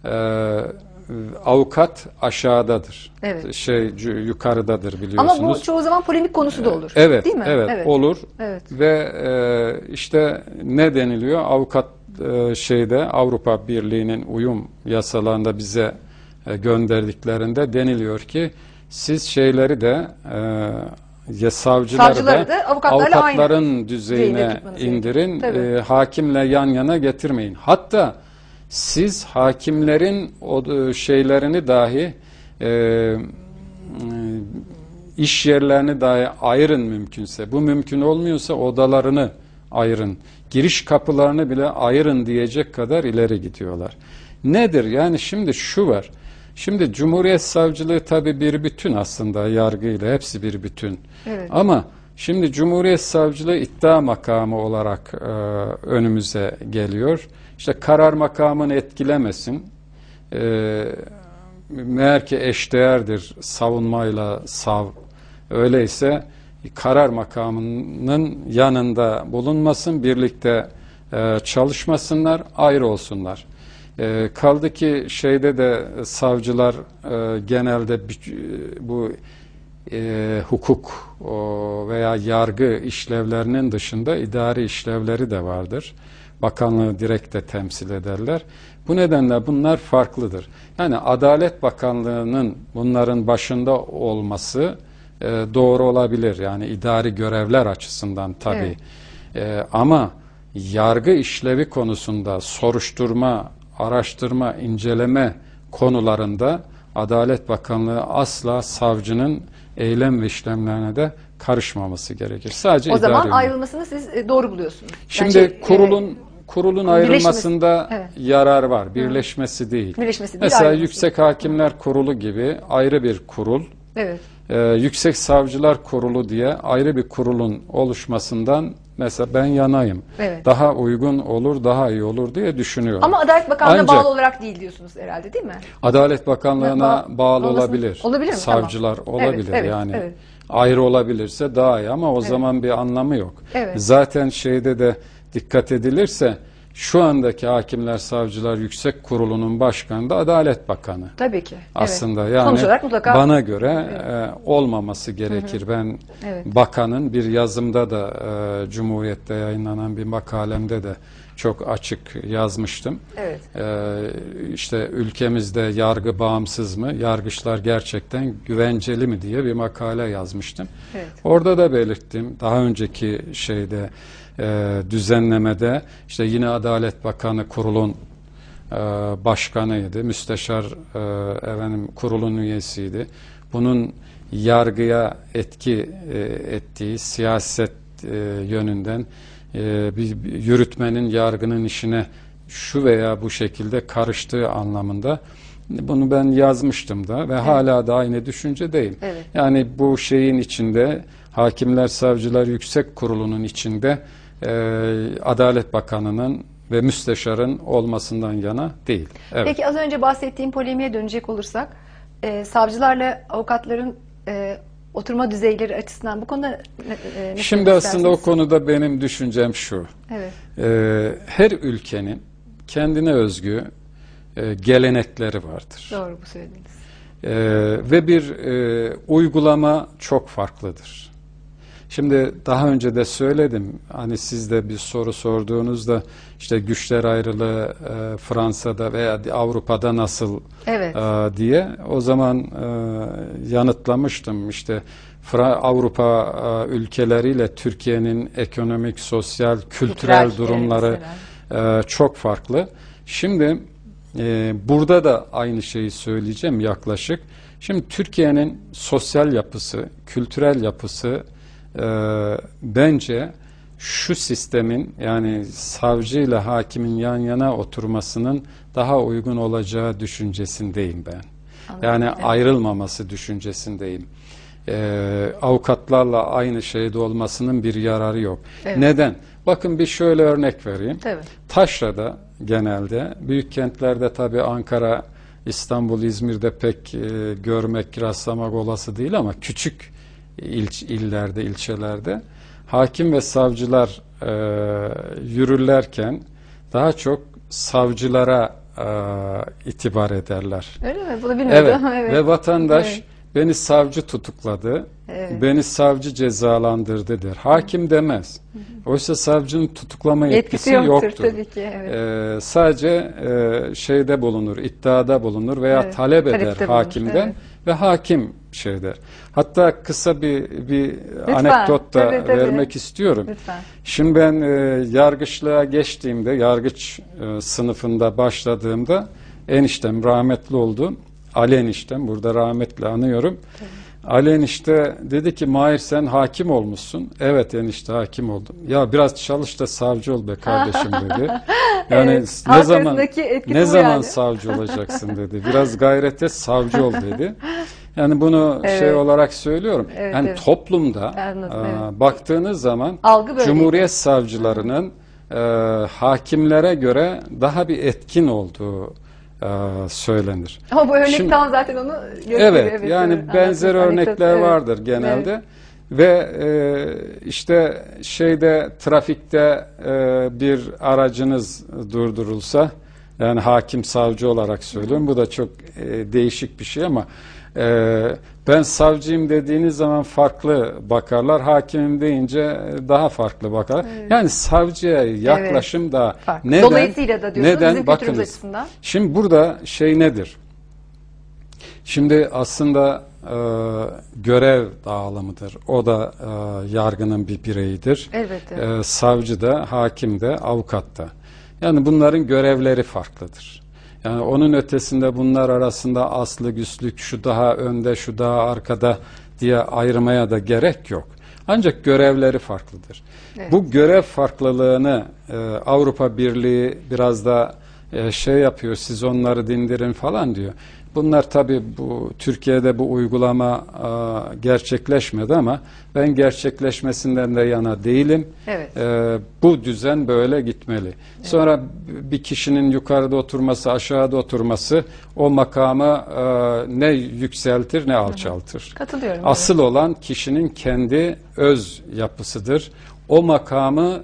B: avukat aşağıdadır.
A: Evet.
B: Yukarıdadır biliyorsunuz.
A: Ama bu çoğu zaman polemik konusu da olur.
B: Evet,
A: değil mi?
B: evet, olur.
A: Evet.
B: Ve işte ne deniliyor? Avukat Avrupa Birliği'nin uyum yasalarında bize gönderdiklerinde deniliyor ki siz şeyleri de savcıları da avukatların düzeyine indirin, hakimle yan yana getirmeyin. Hatta siz hakimlerin şeylerini dahi iş yerlerini dahi ayırın mümkünse. Bu mümkün olmuyorsa odalarını ayırın. Giriş kapılarını bile ayırın diyecek kadar ileri gidiyorlar. Nedir? Yani şimdi şu var. Şimdi Cumhuriyet Savcılığı tabii bir bütün aslında yargıyla. Hepsi bir bütün.
A: Evet.
B: Ama şimdi Cumhuriyet Savcılığı iddia makamı olarak önümüze geliyor. İşte karar makamını etkilemesin. Meğer ki eşdeğerdir savunmayla öyleyse karar makamının yanında bulunmasın, birlikte çalışmasınlar, ayrı olsunlar. Kaldı ki şeyde de savcılar genelde bu hukuk veya yargı işlevlerinin dışında idari işlevleri de vardır. Bakanlığı direkt de temsil ederler. Bu nedenle bunlar farklıdır. Yani Adalet Bakanlığı'nın bunların başında olması doğru olabilir. Yani idari görevler açısından tabii. Evet. Ama yargı işlevi konusunda soruşturma, araştırma, inceleme konularında Adalet Bakanlığı asla savcının eylem ve işlemlerine de karışmaması gerekir. Sadece
A: o zaman
B: idari
A: ayrılmasını siz doğru buluyorsunuz.
B: Şimdi kurulun
A: Birleşmesi-
B: ayrılmasında
A: Evet.
B: yarar var. Birleşmesi değil.
A: Birleşmesi değil,
B: Mesela
A: ayrılması.
B: Yüksek Hakimler Kurulu gibi ayrı bir kurul,
A: Evet.
B: Yüksek Savcılar Kurulu diye ayrı bir kurulun oluşmasından mesela ben yanayım.
A: Evet.
B: Daha uygun olur, daha iyi olur diye düşünüyorum.
A: Ama Adalet Bakanlığı'na
B: Ancak
A: bağlı olarak değil diyorsunuz herhalde, değil mi?
B: Adalet Bakanlığı'na bağlı
A: olmasın-
B: olabilir.
A: olabilir mi?
B: Savcılar
A: Tamam.
B: olabilir
A: Evet, evet,
B: yani.
A: evet.
B: Ayrı olabilirse daha iyi ama o zaman bir anlamı yok.
A: Evet.
B: Zaten şeyde de dikkat edilirse şu andaki Hakimler Savcılar Yüksek Kurulu'nun başkanı da Adalet Bakanı.
A: Tabii ki.
B: Aslında
A: evet.
B: yani
A: Sonuç olarak mutlaka
B: bana göre olmaması gerekir. Ben
A: Evet.
B: bakanın bir yazımda da Cumhuriyet'te yayınlanan bir makalemde de çok açık yazmıştım.
A: Evet.
B: İşte ülkemizde yargı bağımsız mı, yargıçlar gerçekten güvenceli mi diye bir makale yazmıştım.
A: Evet.
B: Orada da belirttim. Daha önceki şeyde düzenlemede işte yine Adalet Bakanı kurulun başkanıydı. Müsteşar kurulun üyesiydi. Bunun yargıya etki ettiği siyaset yönünden bir yürütmenin yargının işine şu veya bu şekilde karıştığı anlamında bunu ben yazmıştım da ve hala da aynı düşüncedeyim.
A: Evet.
B: Yani bu şeyin içinde Hakimler Savcılar Yüksek Kurulu'nun içinde Adalet Bakanı'nın ve müsteşarın olmasından yana değil. Evet.
A: Peki az önce bahsettiğim polemiğe dönecek olursak, savcılarla avukatların oturma düzeyleri açısından bu konuda ne
B: Şimdi aslında o
A: istersiniz?
B: konuda benim düşüncem şu.
A: Evet.
B: Her ülkenin kendine özgü gelenekleri vardır.
A: Doğru, bu söylediğiniz.
B: Ve bir uygulama çok farklıdır. Şimdi daha önce de söyledim, hani siz de bir soru sorduğunuzda işte güçler ayrılığı Fransa'da veya Avrupa'da nasıl
A: Evet.
B: diye o zaman yanıtlamıştım. İşte Avrupa ülkeleriyle Türkiye'nin ekonomik, sosyal, kültürel durumları çok farklı. Şimdi burada da aynı şeyi söyleyeceğim yaklaşık. Şimdi Türkiye'nin sosyal yapısı, kültürel yapısı bence şu sistemin, yani savcı ile hakimin yan yana oturmasının daha uygun olacağı düşüncesindeyim ben.
A: Anladım.
B: Yani
A: Evet.
B: ayrılmaması düşüncesindeyim. Avukatlarla aynı şeyde olmasının bir yararı yok.
A: Evet.
B: Neden? Bakın bir şöyle örnek vereyim.
A: Tabii.
B: Taşra'da genelde, büyük kentlerde tabii Ankara, İstanbul, İzmir'de pek görmek, rastlamak olası değil ama küçük illerde, ilçelerde hakim ve savcılar yürürlerken daha çok savcılara itibar ederler.
A: Öyle mi? Bunu bilmiyordum.
B: Evet.
A: Evet.
B: Ve vatandaş
A: Evet.
B: beni savcı tutukladı,
A: Evet.
B: beni savcı cezalandırdı der. Hakim demez. Oysa savcının tutuklama yetkisi yoktur.
A: Tabii ki. Evet.
B: Sadece şeyde bulunur, iddiada bulunur veya
A: Evet,
B: talep eder
A: talepte bulunur,
B: hakimden
A: evet.
B: ve hakim şey der. Hatta kısa bir
A: Lütfen,
B: anekdot da
A: tabii.
B: vermek istiyorum.
A: Lütfen.
B: Şimdi ben yargıçlığa geçtiğimde, yargıç sınıfında başladığımda eniştem rahmetli oldu. Ali eniştem, burada rahmetli anıyorum. Ali enişte dedi ki, Mahir sen hakim olmuşsun. Evet enişte hakim oldum. Ya biraz çalış da savcı ol be kardeşim dedi. Yani
A: Evet,
B: ne
A: halk
B: zaman
A: arasındaki etkisi
B: ne
A: bu
B: zaman
A: yani.
B: savcı olacaksın dedi. Biraz gayret et, savcı ol dedi. Yani bunu
A: Evet.
B: şey olarak söylüyorum.
A: Evet,
B: Yani
A: evet.
B: toplumda
A: Anladım, evet.
B: baktığınız zaman
A: Algı böyle.
B: Cumhuriyet savcılarının hakimlere göre daha bir etkin olduğu söylenir.
A: Ama bu örnek
B: Şimdi-
A: tam zaten onu gösteriyor.
B: Evet, yani
A: evet,
B: benzer
A: anladım.
B: örnekler
A: Anekdot, evet.
B: vardır genelde. Ve işte şeyde trafikte bir aracınız durdurulsa, yani hakim savcı olarak söylüyorum, bu da çok değişik bir şey ama ben savcıyım dediğiniz zaman farklı bakarlar, hakimim deyince daha farklı bakarlar. Yani savcıya yaklaşım da
A: Farklı.
B: neden?
A: Dolayısıyla da diyorsunuz bizim kültürümüz
B: Bakınız,
A: açısından.
B: şimdi burada şey nedir? Şimdi aslında görev dağılımıdır. O da yargının bir bireyidir.
A: Elbette.
B: Savcı da, hakim de, avukat da. Yani bunların görevleri farklıdır. Yani onun ötesinde bunlar arasında aslı güçlük, şu daha önde, şu daha arkada diye ayırmaya da gerek yok. Ancak görevleri farklıdır.
A: Evet.
B: Bu görev farklılığını Avrupa Birliği biraz da şey yapıyor, siz onları dindirin falan diyor. Bunlar tabii bu Türkiye'de bu uygulama gerçekleşmedi ama ben gerçekleşmesinden de yana değilim.
A: Evet.
B: Bu düzen böyle gitmeli. Evet. Sonra bir kişinin yukarıda oturması, aşağıda oturması o makamı ne yükseltir ne alçaltır.
A: Katılıyorum.
B: Asıl olan kişinin kendi öz yapısıdır. O makamı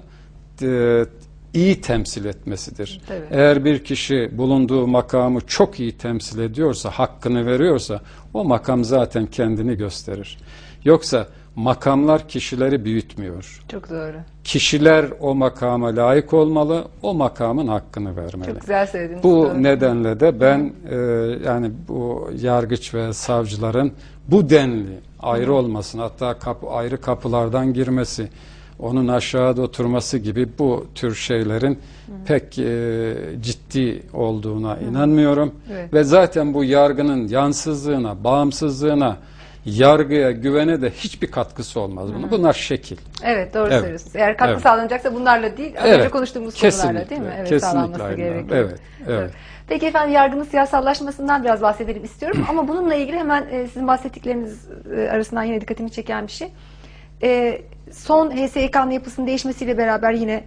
B: iyi temsil etmesidir.
A: Tabii.
B: Eğer bir kişi bulunduğu makamı çok iyi temsil ediyorsa, hakkını veriyorsa o makam zaten kendini gösterir. Yoksa makamlar kişileri büyütmüyor.
A: Çok doğru.
B: Kişiler o makama layık olmalı, o makamın hakkını vermeli.
A: Çok güzel söylediniz.
B: Bu
A: doğru.
B: nedenle de ben yani bu yargıç ve savcıların bu denli ayrı olmasını, hatta ayrı kapılardan girmesi, onun aşağıda oturması gibi bu tür şeylerin pek ciddi olduğuna inanmıyorum.
A: Evet.
B: Ve zaten bu yargının yansızlığına, bağımsızlığına, yargıya, güvene de hiçbir katkısı olmaz. Bunlar şekil.
A: Evet, doğru
B: Evet.
A: söylüyorsunuz. Eğer katkı
B: Evet.
A: sağlanacaksa bunlarla değil, az önce konuştuğumuz konularla değil mi? Evet,
B: Kesinlikle
A: sağlanması
B: aynen.
A: gerekiyor.
B: Evet.
A: Peki efendim, yargının siyasallaşmasından biraz bahsedelim istiyorum. Ama bununla ilgili hemen sizin bahsettikleriniz arasından yine dikkatimi çeken bir şey. Son HSYK'nın yapısının değişmesiyle beraber yine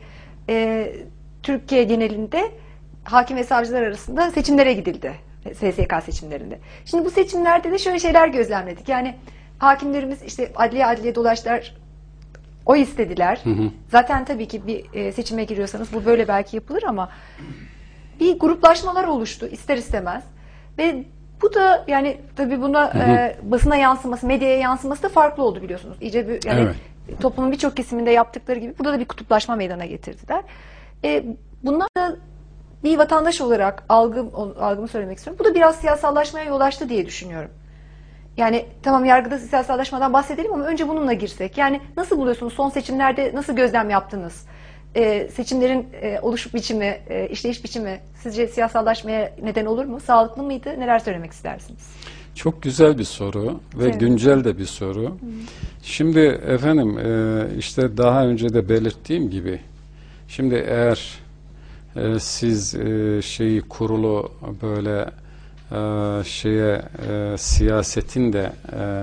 A: Türkiye genelinde hakim ve savcılar arasında seçimlere gidildi. HSYK seçimlerinde. Şimdi bu seçimlerde de şöyle şeyler gözlemledik. Yani hakimlerimiz işte adliye dolaştılar, oy istediler. Zaten tabii ki bir seçime giriyorsanız bu böyle belki yapılır ama bir gruplaşmalar oluştu ister istemez. Ve bu da yani tabii buna basına yansıması, medyaya yansıması da farklı oldu biliyorsunuz. İyice bir, yani
B: Evet.
A: toplumun birçok kesiminde yaptıkları gibi burada da bir kutuplaşma meydana getirdiler. Bunlar da bir vatandaş olarak algımı söylemek istiyorum. Bu da biraz siyasallaşmaya yol açtı diye düşünüyorum. Yani tamam, yargıda siyasallaşmadan bahsedelim ama önce bununla girsek. Yani nasıl buluyorsunuz? Son seçimlerde nasıl gözlem yaptınız? Seçimlerin oluş biçimi, işleyiş biçimi sizce siyasallaşmaya neden olur mu? Sağlıklı mıydı? Neler söylemek istersiniz?
B: Çok güzel bir soru ve
A: Evet.
B: güncel de bir soru. Şimdi efendim işte daha önce de belirttiğim gibi, şimdi eğer siz şeyi kurulu böyle siyasetin de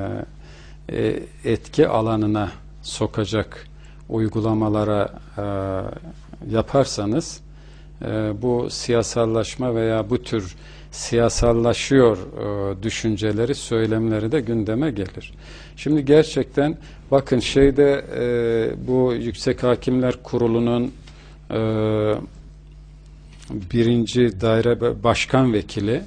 B: etki alanına sokacak uygulamalara yaparsanız bu siyasallaşma veya bu tür siyasallaşıyor düşünceleri, söylemleri de gündeme gelir. Şimdi gerçekten bakın bu Yüksek Hakimler Kurulu'nun birinci daire başkan vekili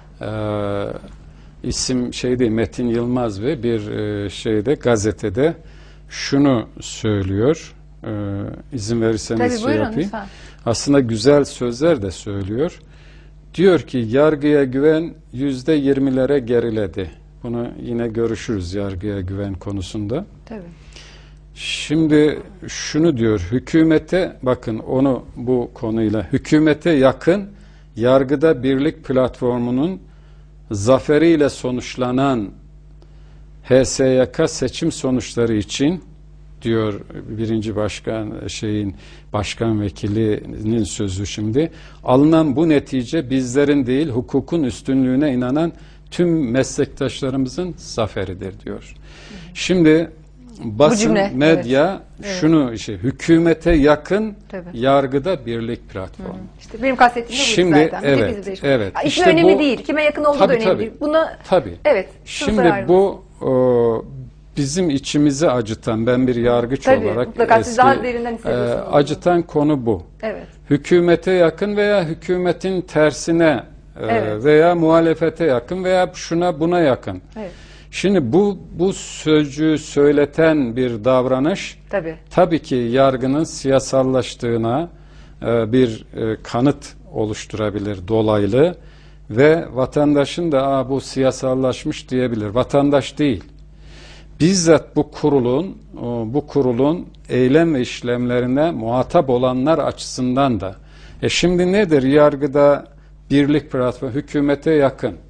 B: isim Metin Yılmaz ve bir gazetede şunu söylüyor. İzin verirseniz
A: Tabii, buyurun,
B: yapayım.
A: lütfen.
B: Aslında güzel sözler de söylüyor. Diyor ki yargıya güven %20'lere geriledi. Bunu yine görüşürüz yargıya güven konusunda.
A: Tabii.
B: Şimdi şunu diyor, hükümete, bakın onu bu konuyla, hükümete yakın yargıda birlik platformunun zaferiyle sonuçlanan HSYK seçim sonuçları için diyor birinci başkan vekilinin sözü şimdi, alınan bu netice bizlerin değil hukukun üstünlüğüne inanan tüm meslektaşlarımızın zaferidir diyor. Şimdi basın,
A: cümle,
B: medya
A: evet.
B: şunu hükümete yakın
A: Tabii.
B: yargıda birlik platformu.
A: İşte benim kastettiğim de bu
B: Şimdi
A: zaten.
B: evet.
A: İsmi
B: İşte
A: önemli
B: bu,
A: değil. Kime yakın olduğu da önemli değil. Buna
B: tabii.
A: evet.
B: Şimdi bu bizim içimizi acıtan, ben bir yargıç
A: tabii,
B: olarak
A: mutlaka siz daha derinden hissediyorsunuz.
B: acıtan konu bu.
A: Evet.
B: Hükümete yakın veya hükümetin tersine
A: Evet.
B: veya muhalefete yakın veya şuna buna yakın.
A: Evet.
B: Şimdi bu sözcüğü söyleten bir davranış tabii ki yargının siyasallaştığına bir kanıt oluşturabilir dolaylı ve vatandaşın da bu siyasallaşmış diyebilir. Vatandaş değil. Bizzat bu kurulun eylem ve işlemlerine muhatap olanlar açısından da. Şimdi nedir yargıda birlik platformu? Hükümete yakın.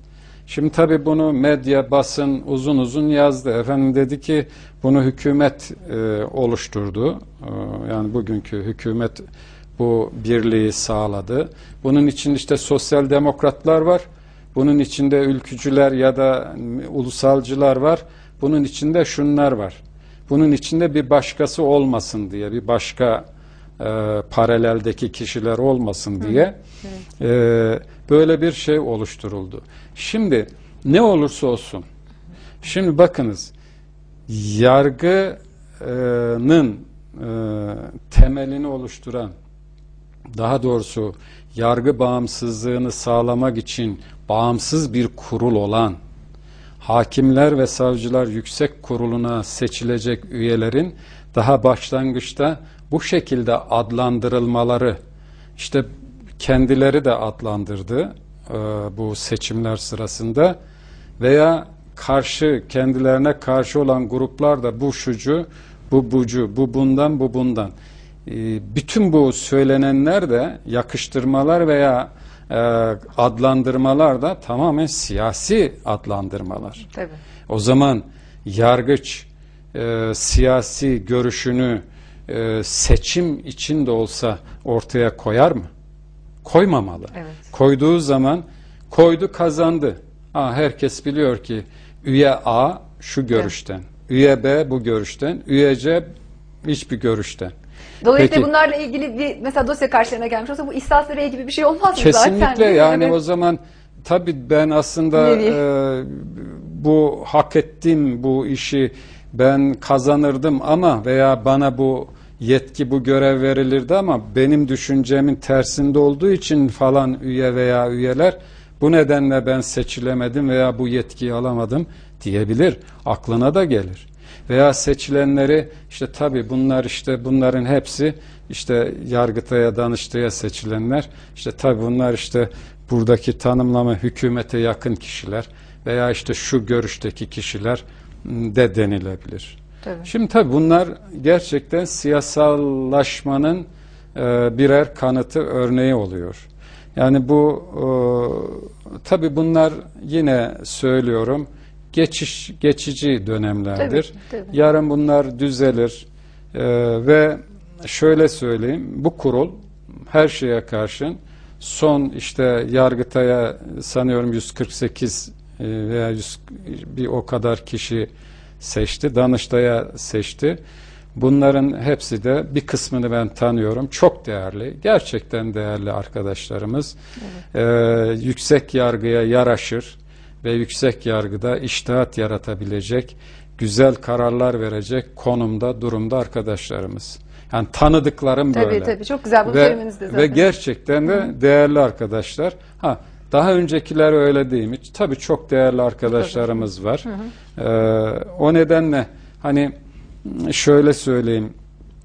B: Şimdi tabii bunu medya, basın uzun uzun yazdı. Efendim dedi ki bunu hükümet oluşturdu. Yani bugünkü hükümet bu birliği sağladı. Bunun için işte sosyal demokratlar var. Bunun içinde ülkücüler ya da ulusalcılar var. Bunun içinde şunlar var. Bunun içinde bir başkası olmasın diye, bir başka paraleldeki kişiler olmasın diye böyle bir şey oluşturuldu. Şimdi ne olursa olsun, şimdi bakınız, yargının temelini oluşturan, daha doğrusu yargı bağımsızlığını sağlamak için bağımsız bir kurul olan Hakimler ve Savcılar Yüksek Kurulu'na seçilecek üyelerin daha başlangıçta bu şekilde adlandırılmaları, işte kendileri de adlandırdı bu seçimler sırasında, veya kendilerine karşı olan gruplar da bu şucu, bu bucu, bu bundan, bu bundan. Bütün bu söylenenler de, yakıştırmalar veya adlandırmalar da tamamen siyasi adlandırmalar.
A: Tabii.
B: O zaman yargıç siyasi görüşünü seçim için de olsa ortaya koyar mı? Koymamalı.
A: Evet.
B: Koyduğu zaman koydu, kazandı. Herkes biliyor ki üye A şu görüşten, üye B bu görüşten, üye C hiçbir görüşten.
A: Dolayısıyla
B: Peki,
A: bunlarla ilgili bir mesela dosya karşılarına gelmiş olsa bu ihsas ve gibi bir şey olmaz mı
B: kesinlikle
A: zaten? Kesinlikle
B: yani o zaman tabii ben aslında bu hak ettim, bu işi ben kazanırdım ama veya bana bu yetki, bu görev verilirdi ama benim düşüncemin tersinde olduğu için falan üye veya üyeler, bu nedenle ben seçilemedim veya bu yetkiyi alamadım diyebilir. Aklına da gelir. Veya seçilenleri işte tabii bunların hepsi işte Yargıtay'a, Danıştay'a seçilenler, işte tabii bunlar işte buradaki tanımlama hükümete yakın kişiler veya işte şu görüşteki kişiler de denilebilir.
A: Tabii.
B: Şimdi tabii bunlar gerçekten siyasallaşmanın birer kanıtı, örneği oluyor. Yani bu tabii bunlar, yine söylüyorum, geçici dönemlerdir.
A: Tabii.
B: Yarın bunlar düzelir ve şöyle söyleyeyim, bu kurul her şeye karşın son işte Yargıtay'a sanıyorum 148 veya bir o kadar kişi seçti, Danıştay'a seçti. Bunların hepsi de, bir kısmını ben tanıyorum. Çok değerli, gerçekten değerli arkadaşlarımız. Evet. Yüksek yargıya yaraşır ve yüksek yargıda içtihat yaratabilecek, güzel kararlar verecek konumda, durumda arkadaşlarımız. Yani tanıdıklarım böyle.
A: Tabii çok güzel, bunu söylemeniz de zaten.
B: Ve gerçekten de değerli arkadaşlar. Daha öncekiler öyle değil mi? Tabii çok değerli arkadaşlarımız var. O nedenle hani şöyle söyleyeyim,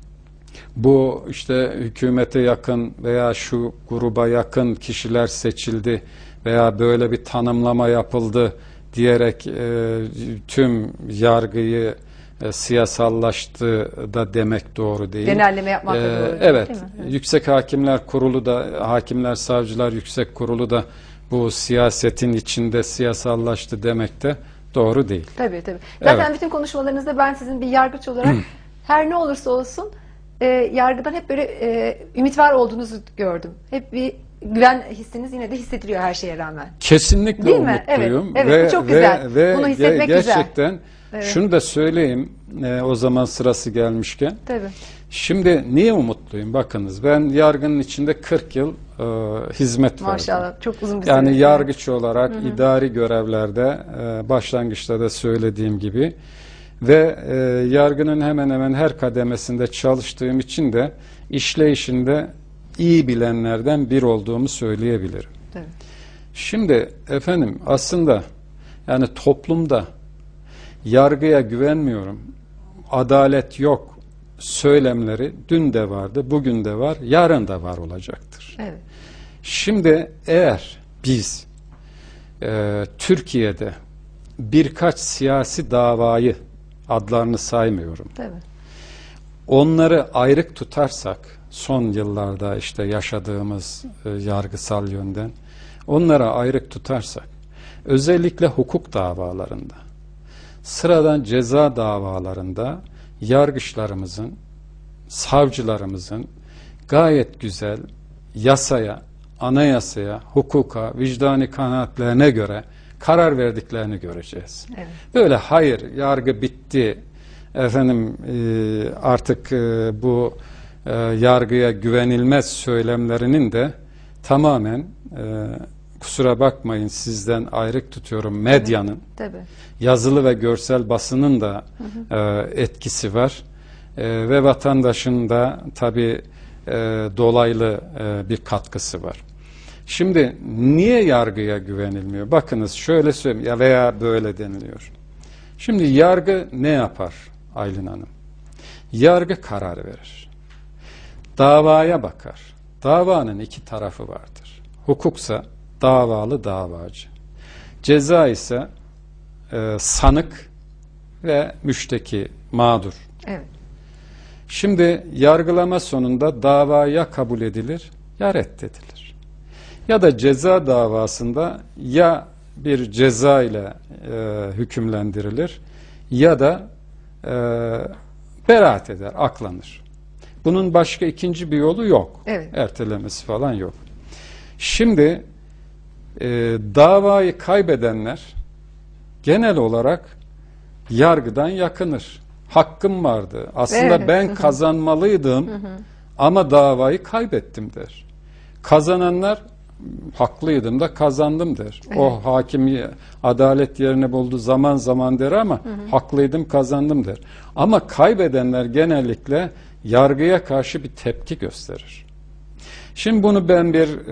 B: bu işte hükümete yakın veya şu gruba yakın kişiler seçildi veya böyle bir tanımlama yapıldı diyerek tüm yargıyı siyasallaştı da demek doğru değil.
A: Genelleme yapmak da doğru değil,
B: evet,
A: değil mi? Evet.
B: Yüksek Hakimler Kurulu da, Hakimler Savcılar Yüksek Kurulu da bu siyasetin içinde siyasallaştı demek de doğru değil.
A: Tabii. Zaten
B: Evet.
A: bütün konuşmalarınızda ben sizin bir yargıç olarak her ne olursa olsun yargıdan hep böyle ümit var olduğunuzu gördüm. Hep bir güven hissiniz yine de hissediliyor her şeye rağmen.
B: Kesinlikle
A: değil mi?
B: umutluyum.
A: Evet, bu çok güzel.
B: Ve
A: bunu hissetmek
B: gerçekten
A: güzel. Evet.
B: Şunu da söyleyeyim o zaman sırası gelmişken.
A: Tabii.
B: Şimdi niye umutluyum? Bakınız, ben yargının içinde 40 yıl hizmet verdim.
A: Maşallah, çok uzun bir süre.
B: Yani yargıç olarak idari görevlerde, başlangıçta da söylediğim gibi, ve yargının hemen hemen her kademesinde çalıştığım için de işleyişinde iyi bilenlerden bir olduğumu söyleyebilirim.
A: Evet.
B: Şimdi efendim, aslında yani toplumda yargıya güvenmiyorum, adalet yok söylemleri dün de vardı, bugün de var, yarın da var olacaktır.
A: Evet.
B: Şimdi eğer biz Türkiye'de birkaç siyasi davayı, adlarını saymıyorum,
A: Tabii.
B: onları ayrık tutarsak, son yıllarda işte yaşadığımız yargısal yönden onlara ayrık tutarsak Özellikle hukuk davalarında, sıradan ceza davalarında yargıçlarımızın, savcılarımızın gayet güzel yasaya, anayasaya, hukuka, vicdani kanaatlerine göre karar verdiklerini göreceğiz.
A: Evet.
B: Böyle hayır, yargı bitti, efendim artık bu yargıya güvenilmez söylemlerinin de tamamen kusura bakmayın sizden ayrık tutuyorum medyanın,
A: Tabii.
B: yazılı ve görsel basının da etkisi var. Ve vatandaşın da tabii dolaylı bir katkısı var. Şimdi niye yargıya güvenilmiyor? Bakınız şöyle söyleyeyim ya veya böyle deniliyor. Şimdi yargı ne yapar Aylin Hanım? Yargı karar verir. Davaya bakar. Davanın iki tarafı vardır. Hukuksa davalı davacı. Ceza ise sanık ve müşteki mağdur.
A: Evet.
B: Şimdi yargılama sonunda dava ya kabul edilir ya reddedilir. Ya da ceza davasında ya bir ceza ile hükümlendirilir ya da beraat eder, aklanır. Bunun başka ikinci bir yolu yok.
A: Evet.
B: Ertelemesi falan yok. Şimdi davayı kaybedenler genel olarak yargıdan yakınır. Hakkım vardı. Aslında
A: Evet.
B: ben kazanmalıydım ama davayı kaybettim der. Kazananlar haklıydım da kazandım der.
A: Evet.
B: O hakim adalet yerini buldu zaman zaman der ama haklıydım kazandım der. Ama kaybedenler genellikle yargıya karşı bir tepki gösterir. Şimdi bunu ben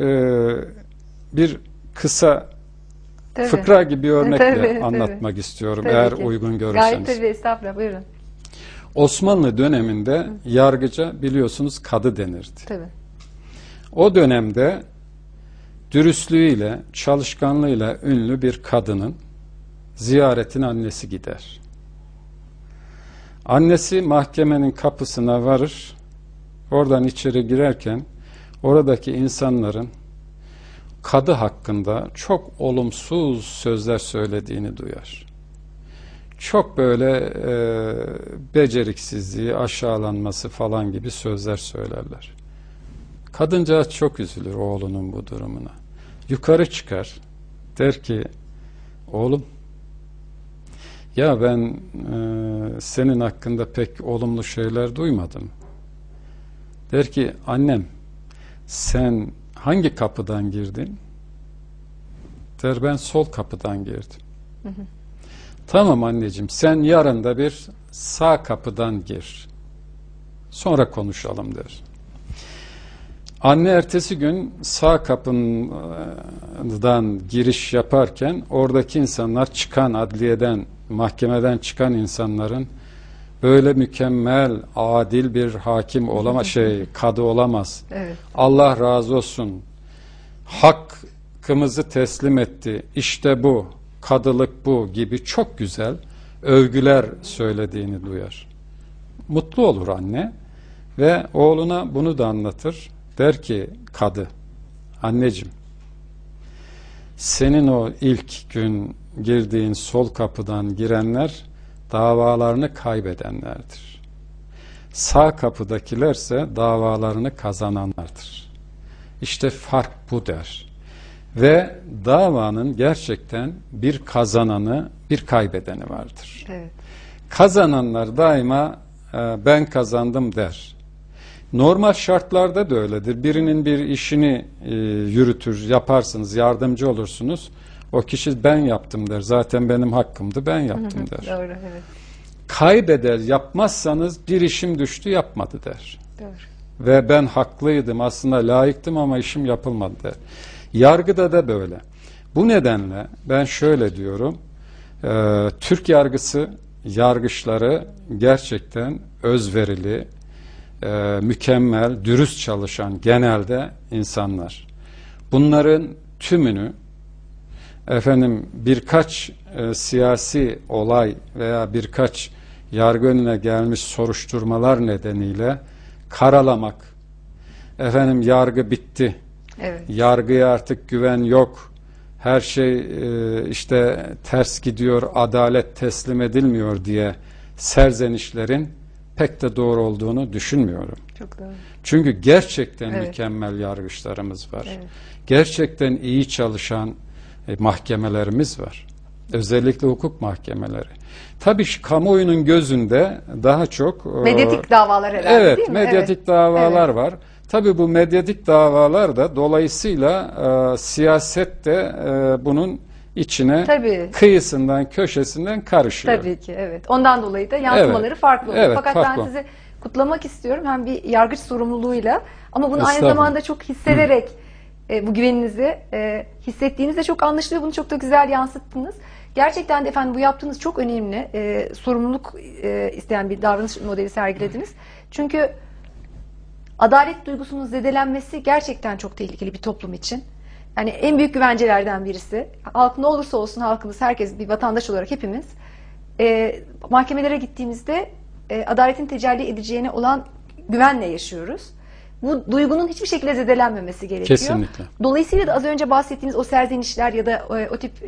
B: bir kısa
A: Tabii.
B: fıkra gibi örnekle
A: Tabii,
B: anlatmak istiyorum
A: Tabii
B: eğer
A: ki.
B: uygun
A: Gayet
B: görürseniz.
A: tabii, estağfurullah, buyurun.
B: Osmanlı döneminde yargıca biliyorsunuz kadı denirdi.
A: Tabii.
B: O dönemde dürüstlüğüyle, çalışkanlığıyla ünlü bir kadının ziyaretine annesi gider. Annesi mahkemenin kapısına varır. Oradan içeri girerken oradaki insanların kadı hakkında çok olumsuz sözler söylediğini duyar. Çok böyle beceriksizliği, aşağılanması falan gibi sözler söylerler. Kadıncağız çok üzülür oğlunun bu durumuna. Yukarı çıkar. Der ki oğlum ya ben senin hakkında pek olumlu şeyler duymadım. Der ki annem sen hangi kapıdan girdin? Der ben sol kapıdan girdim. Hı hı. Tamam anneciğim sen yarın da bir sağ kapıdan gir. Sonra konuşalım der. Anne ertesi gün sağ kapıdan giriş yaparken oradaki insanlar çıkan adliyeden, mahkemeden çıkan insanların böyle mükemmel, adil bir hakim olamaz, kadı olamaz.
A: Evet.
B: Allah razı olsun. Hakkımızı teslim etti. İşte bu, kadılık bu gibi çok güzel övgüler söylediğini duyar. Mutlu olur anne ve oğluna bunu da anlatır. Der ki kadı, anneciğim senin o ilk gün girdiğin sol kapıdan girenler davalarını kaybedenlerdir. Sağ kapıdakilerse davalarını kazananlardır. İşte fark bu der. Ve davanın gerçekten bir kazananı, bir kaybedeni vardır.
A: Evet.
B: Kazananlar daima ben kazandım der. Normal şartlarda da öyledir. Birinin bir işini yürütür, yaparsınız, yardımcı olursunuz. O kişi ben yaptım der. Zaten benim hakkımdı, ben yaptım der.
A: Doğru, evet.
B: Kaybeder, yapmazsanız bir işim düştü, yapmadı der.
A: Doğru.
B: Ve ben haklıydım, aslında layıktım ama işim yapılmadı der. Yargıda da böyle. Bu nedenle ben şöyle diyorum, Türk yargısı, yargıçları gerçekten özverili, mükemmel, dürüst çalışan genelde insanlar. Bunların tümünü birkaç siyasi olay veya birkaç yargı önüne gelmiş soruşturmalar nedeniyle karalamak, yargı bitti,
A: Evet.
B: yargıya artık güven yok, her şey işte ters gidiyor, adalet teslim edilmiyor diye serzenişlerin pek de doğru olduğunu düşünmüyorum.
A: Çok doğru.
B: Çünkü gerçekten
A: Evet.
B: mükemmel yargıçlarımız var.
A: Evet.
B: Gerçekten iyi çalışan mahkemelerimiz var. Özellikle hukuk mahkemeleri. Tabii kamuoyunun gözünde daha çok
A: Medyatik davalar herhalde,
B: evet,
A: değil mi?
B: medyatik
A: Evet.
B: davalar
A: Evet.
B: var. Tabii bu medyatik davalar da dolayısıyla siyaset de bunun içine
A: Tabii.
B: kıyısından, köşesinden karışıyor.
A: Tabii ki, evet. Ondan dolayı da yansımaları
B: Evet.
A: farklı oluyor.
B: Evet,
A: Fakat
B: farklı.
A: ben sizi kutlamak istiyorum. Hem bir yargıç sorumluluğuyla ama bunu aynı
B: Estağfurullah.
A: zamanda çok hissederek bu güveninizi hissettiğinizde çok anlaşılıyor. Bunu çok da güzel yansıttınız. Gerçekten de efendim bu yaptığınız çok önemli. Sorumluluk isteyen bir davranış modeli sergilediniz. Çünkü adalet duygusunun zedelenmesi gerçekten çok tehlikeli bir toplum için. Yani en büyük güvencelerden birisi. Halk ne olursa olsun halkımız, herkes bir vatandaş olarak hepimiz mahkemelere gittiğimizde adaletin tecelli edeceğine olan güvenle yaşıyoruz. Bu duygunun hiçbir şekilde zedelenmemesi gerekiyor.
B: Kesinlikle.
A: Dolayısıyla da az önce bahsettiğiniz o serzenişler ya da o tip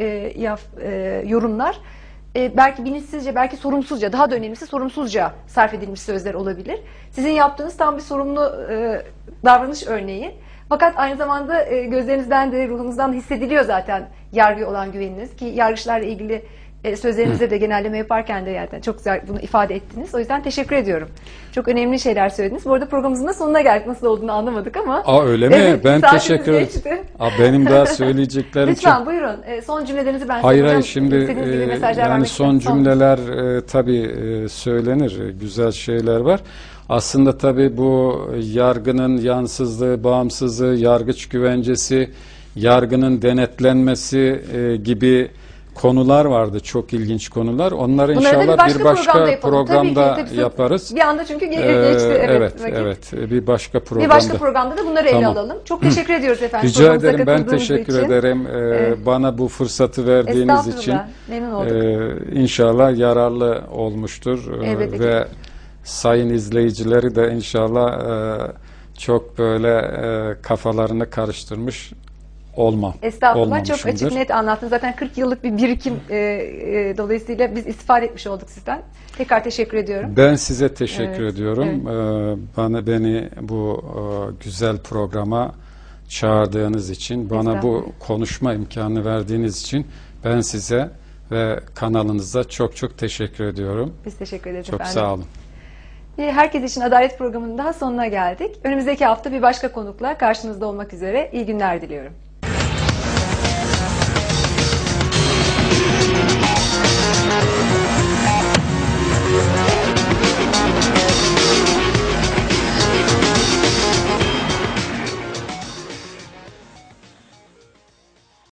A: yorumlar belki bilinçsizce, belki sorumsuzca, daha da önemlisi sorumsuzca sarf edilmiş sözler olabilir. Sizin yaptığınız tam bir sorumlu davranış örneği. Fakat aynı zamanda gözlerinizden de ruhunuzdan da hissediliyor zaten yargıya olan güveniniz ki yargıçlarla ilgili sözlerinizde de genelleme yaparken de yani çok güzel bunu ifade ettiniz. O yüzden teşekkür ediyorum. Çok önemli şeyler söylediniz. Bu arada programımızın da sonuna geldik. Nasıl olduğunu anlamadık ama.
B: Öyle mi?
A: Evet,
B: Ben
A: saatimiz
B: teşekkür ederim.
A: geçti.
B: Benim daha söyleyeceklerim çok.
A: Lütfen buyurun. Son cümlelerinizi ben
B: Hayır
A: soracağım.
B: şimdi
A: İstediğiniz gibi mesajlar
B: yani
A: vermek
B: son
A: istiyorum.
B: cümleler tabii söylenir. Güzel şeyler var. Aslında tabii bu yargının yansızlığı, bağımsızlığı, yargıç güvencesi, yargının denetlenmesi gibi konular vardı. Çok ilginç konular. Onları
A: Bunları da
B: inşallah bir başka
A: yapalım.
B: programda
A: Tabii ki,
B: yaparız.
A: Bir anda çünkü geçti.
B: Evet,
A: vakit.
B: evet. Bir başka
A: Bir
B: programda.
A: başka programda da bunları ele
B: Tamam.
A: alalım. Çok teşekkür ediyoruz efendim.
B: Rica
A: programımıza
B: ederim. Ben
A: katıldığınız
B: teşekkür
A: için.
B: ederim. Bana bu fırsatı verdiğiniz için.
A: Estağfurullah. Memnun olduk.
B: İnşallah yararlı olmuştur.
A: Elbette ki.
B: Ve sayın izleyicileri de inşallah çok böyle kafalarını karıştırmış
A: Estağfurullah. Çok
B: olmamışımdır.
A: açık net anlattınız. Zaten 40 yıllık bir birikim dolayısıyla biz istifade etmiş olduk sizden. Tekrar teşekkür ediyorum.
B: Ben size teşekkür
A: Evet,
B: ediyorum. Beni bu güzel programa çağırdığınız için, bana bu konuşma imkanı verdiğiniz için ben size ve kanalınıza çok çok teşekkür ediyorum.
A: Biz teşekkür ederiz
B: Çok
A: efendim.
B: sağ olun.
A: Herkes için Adalet programının daha sonuna geldik. Önümüzdeki hafta bir başka konukla karşınızda olmak üzere. İyi günler diliyorum.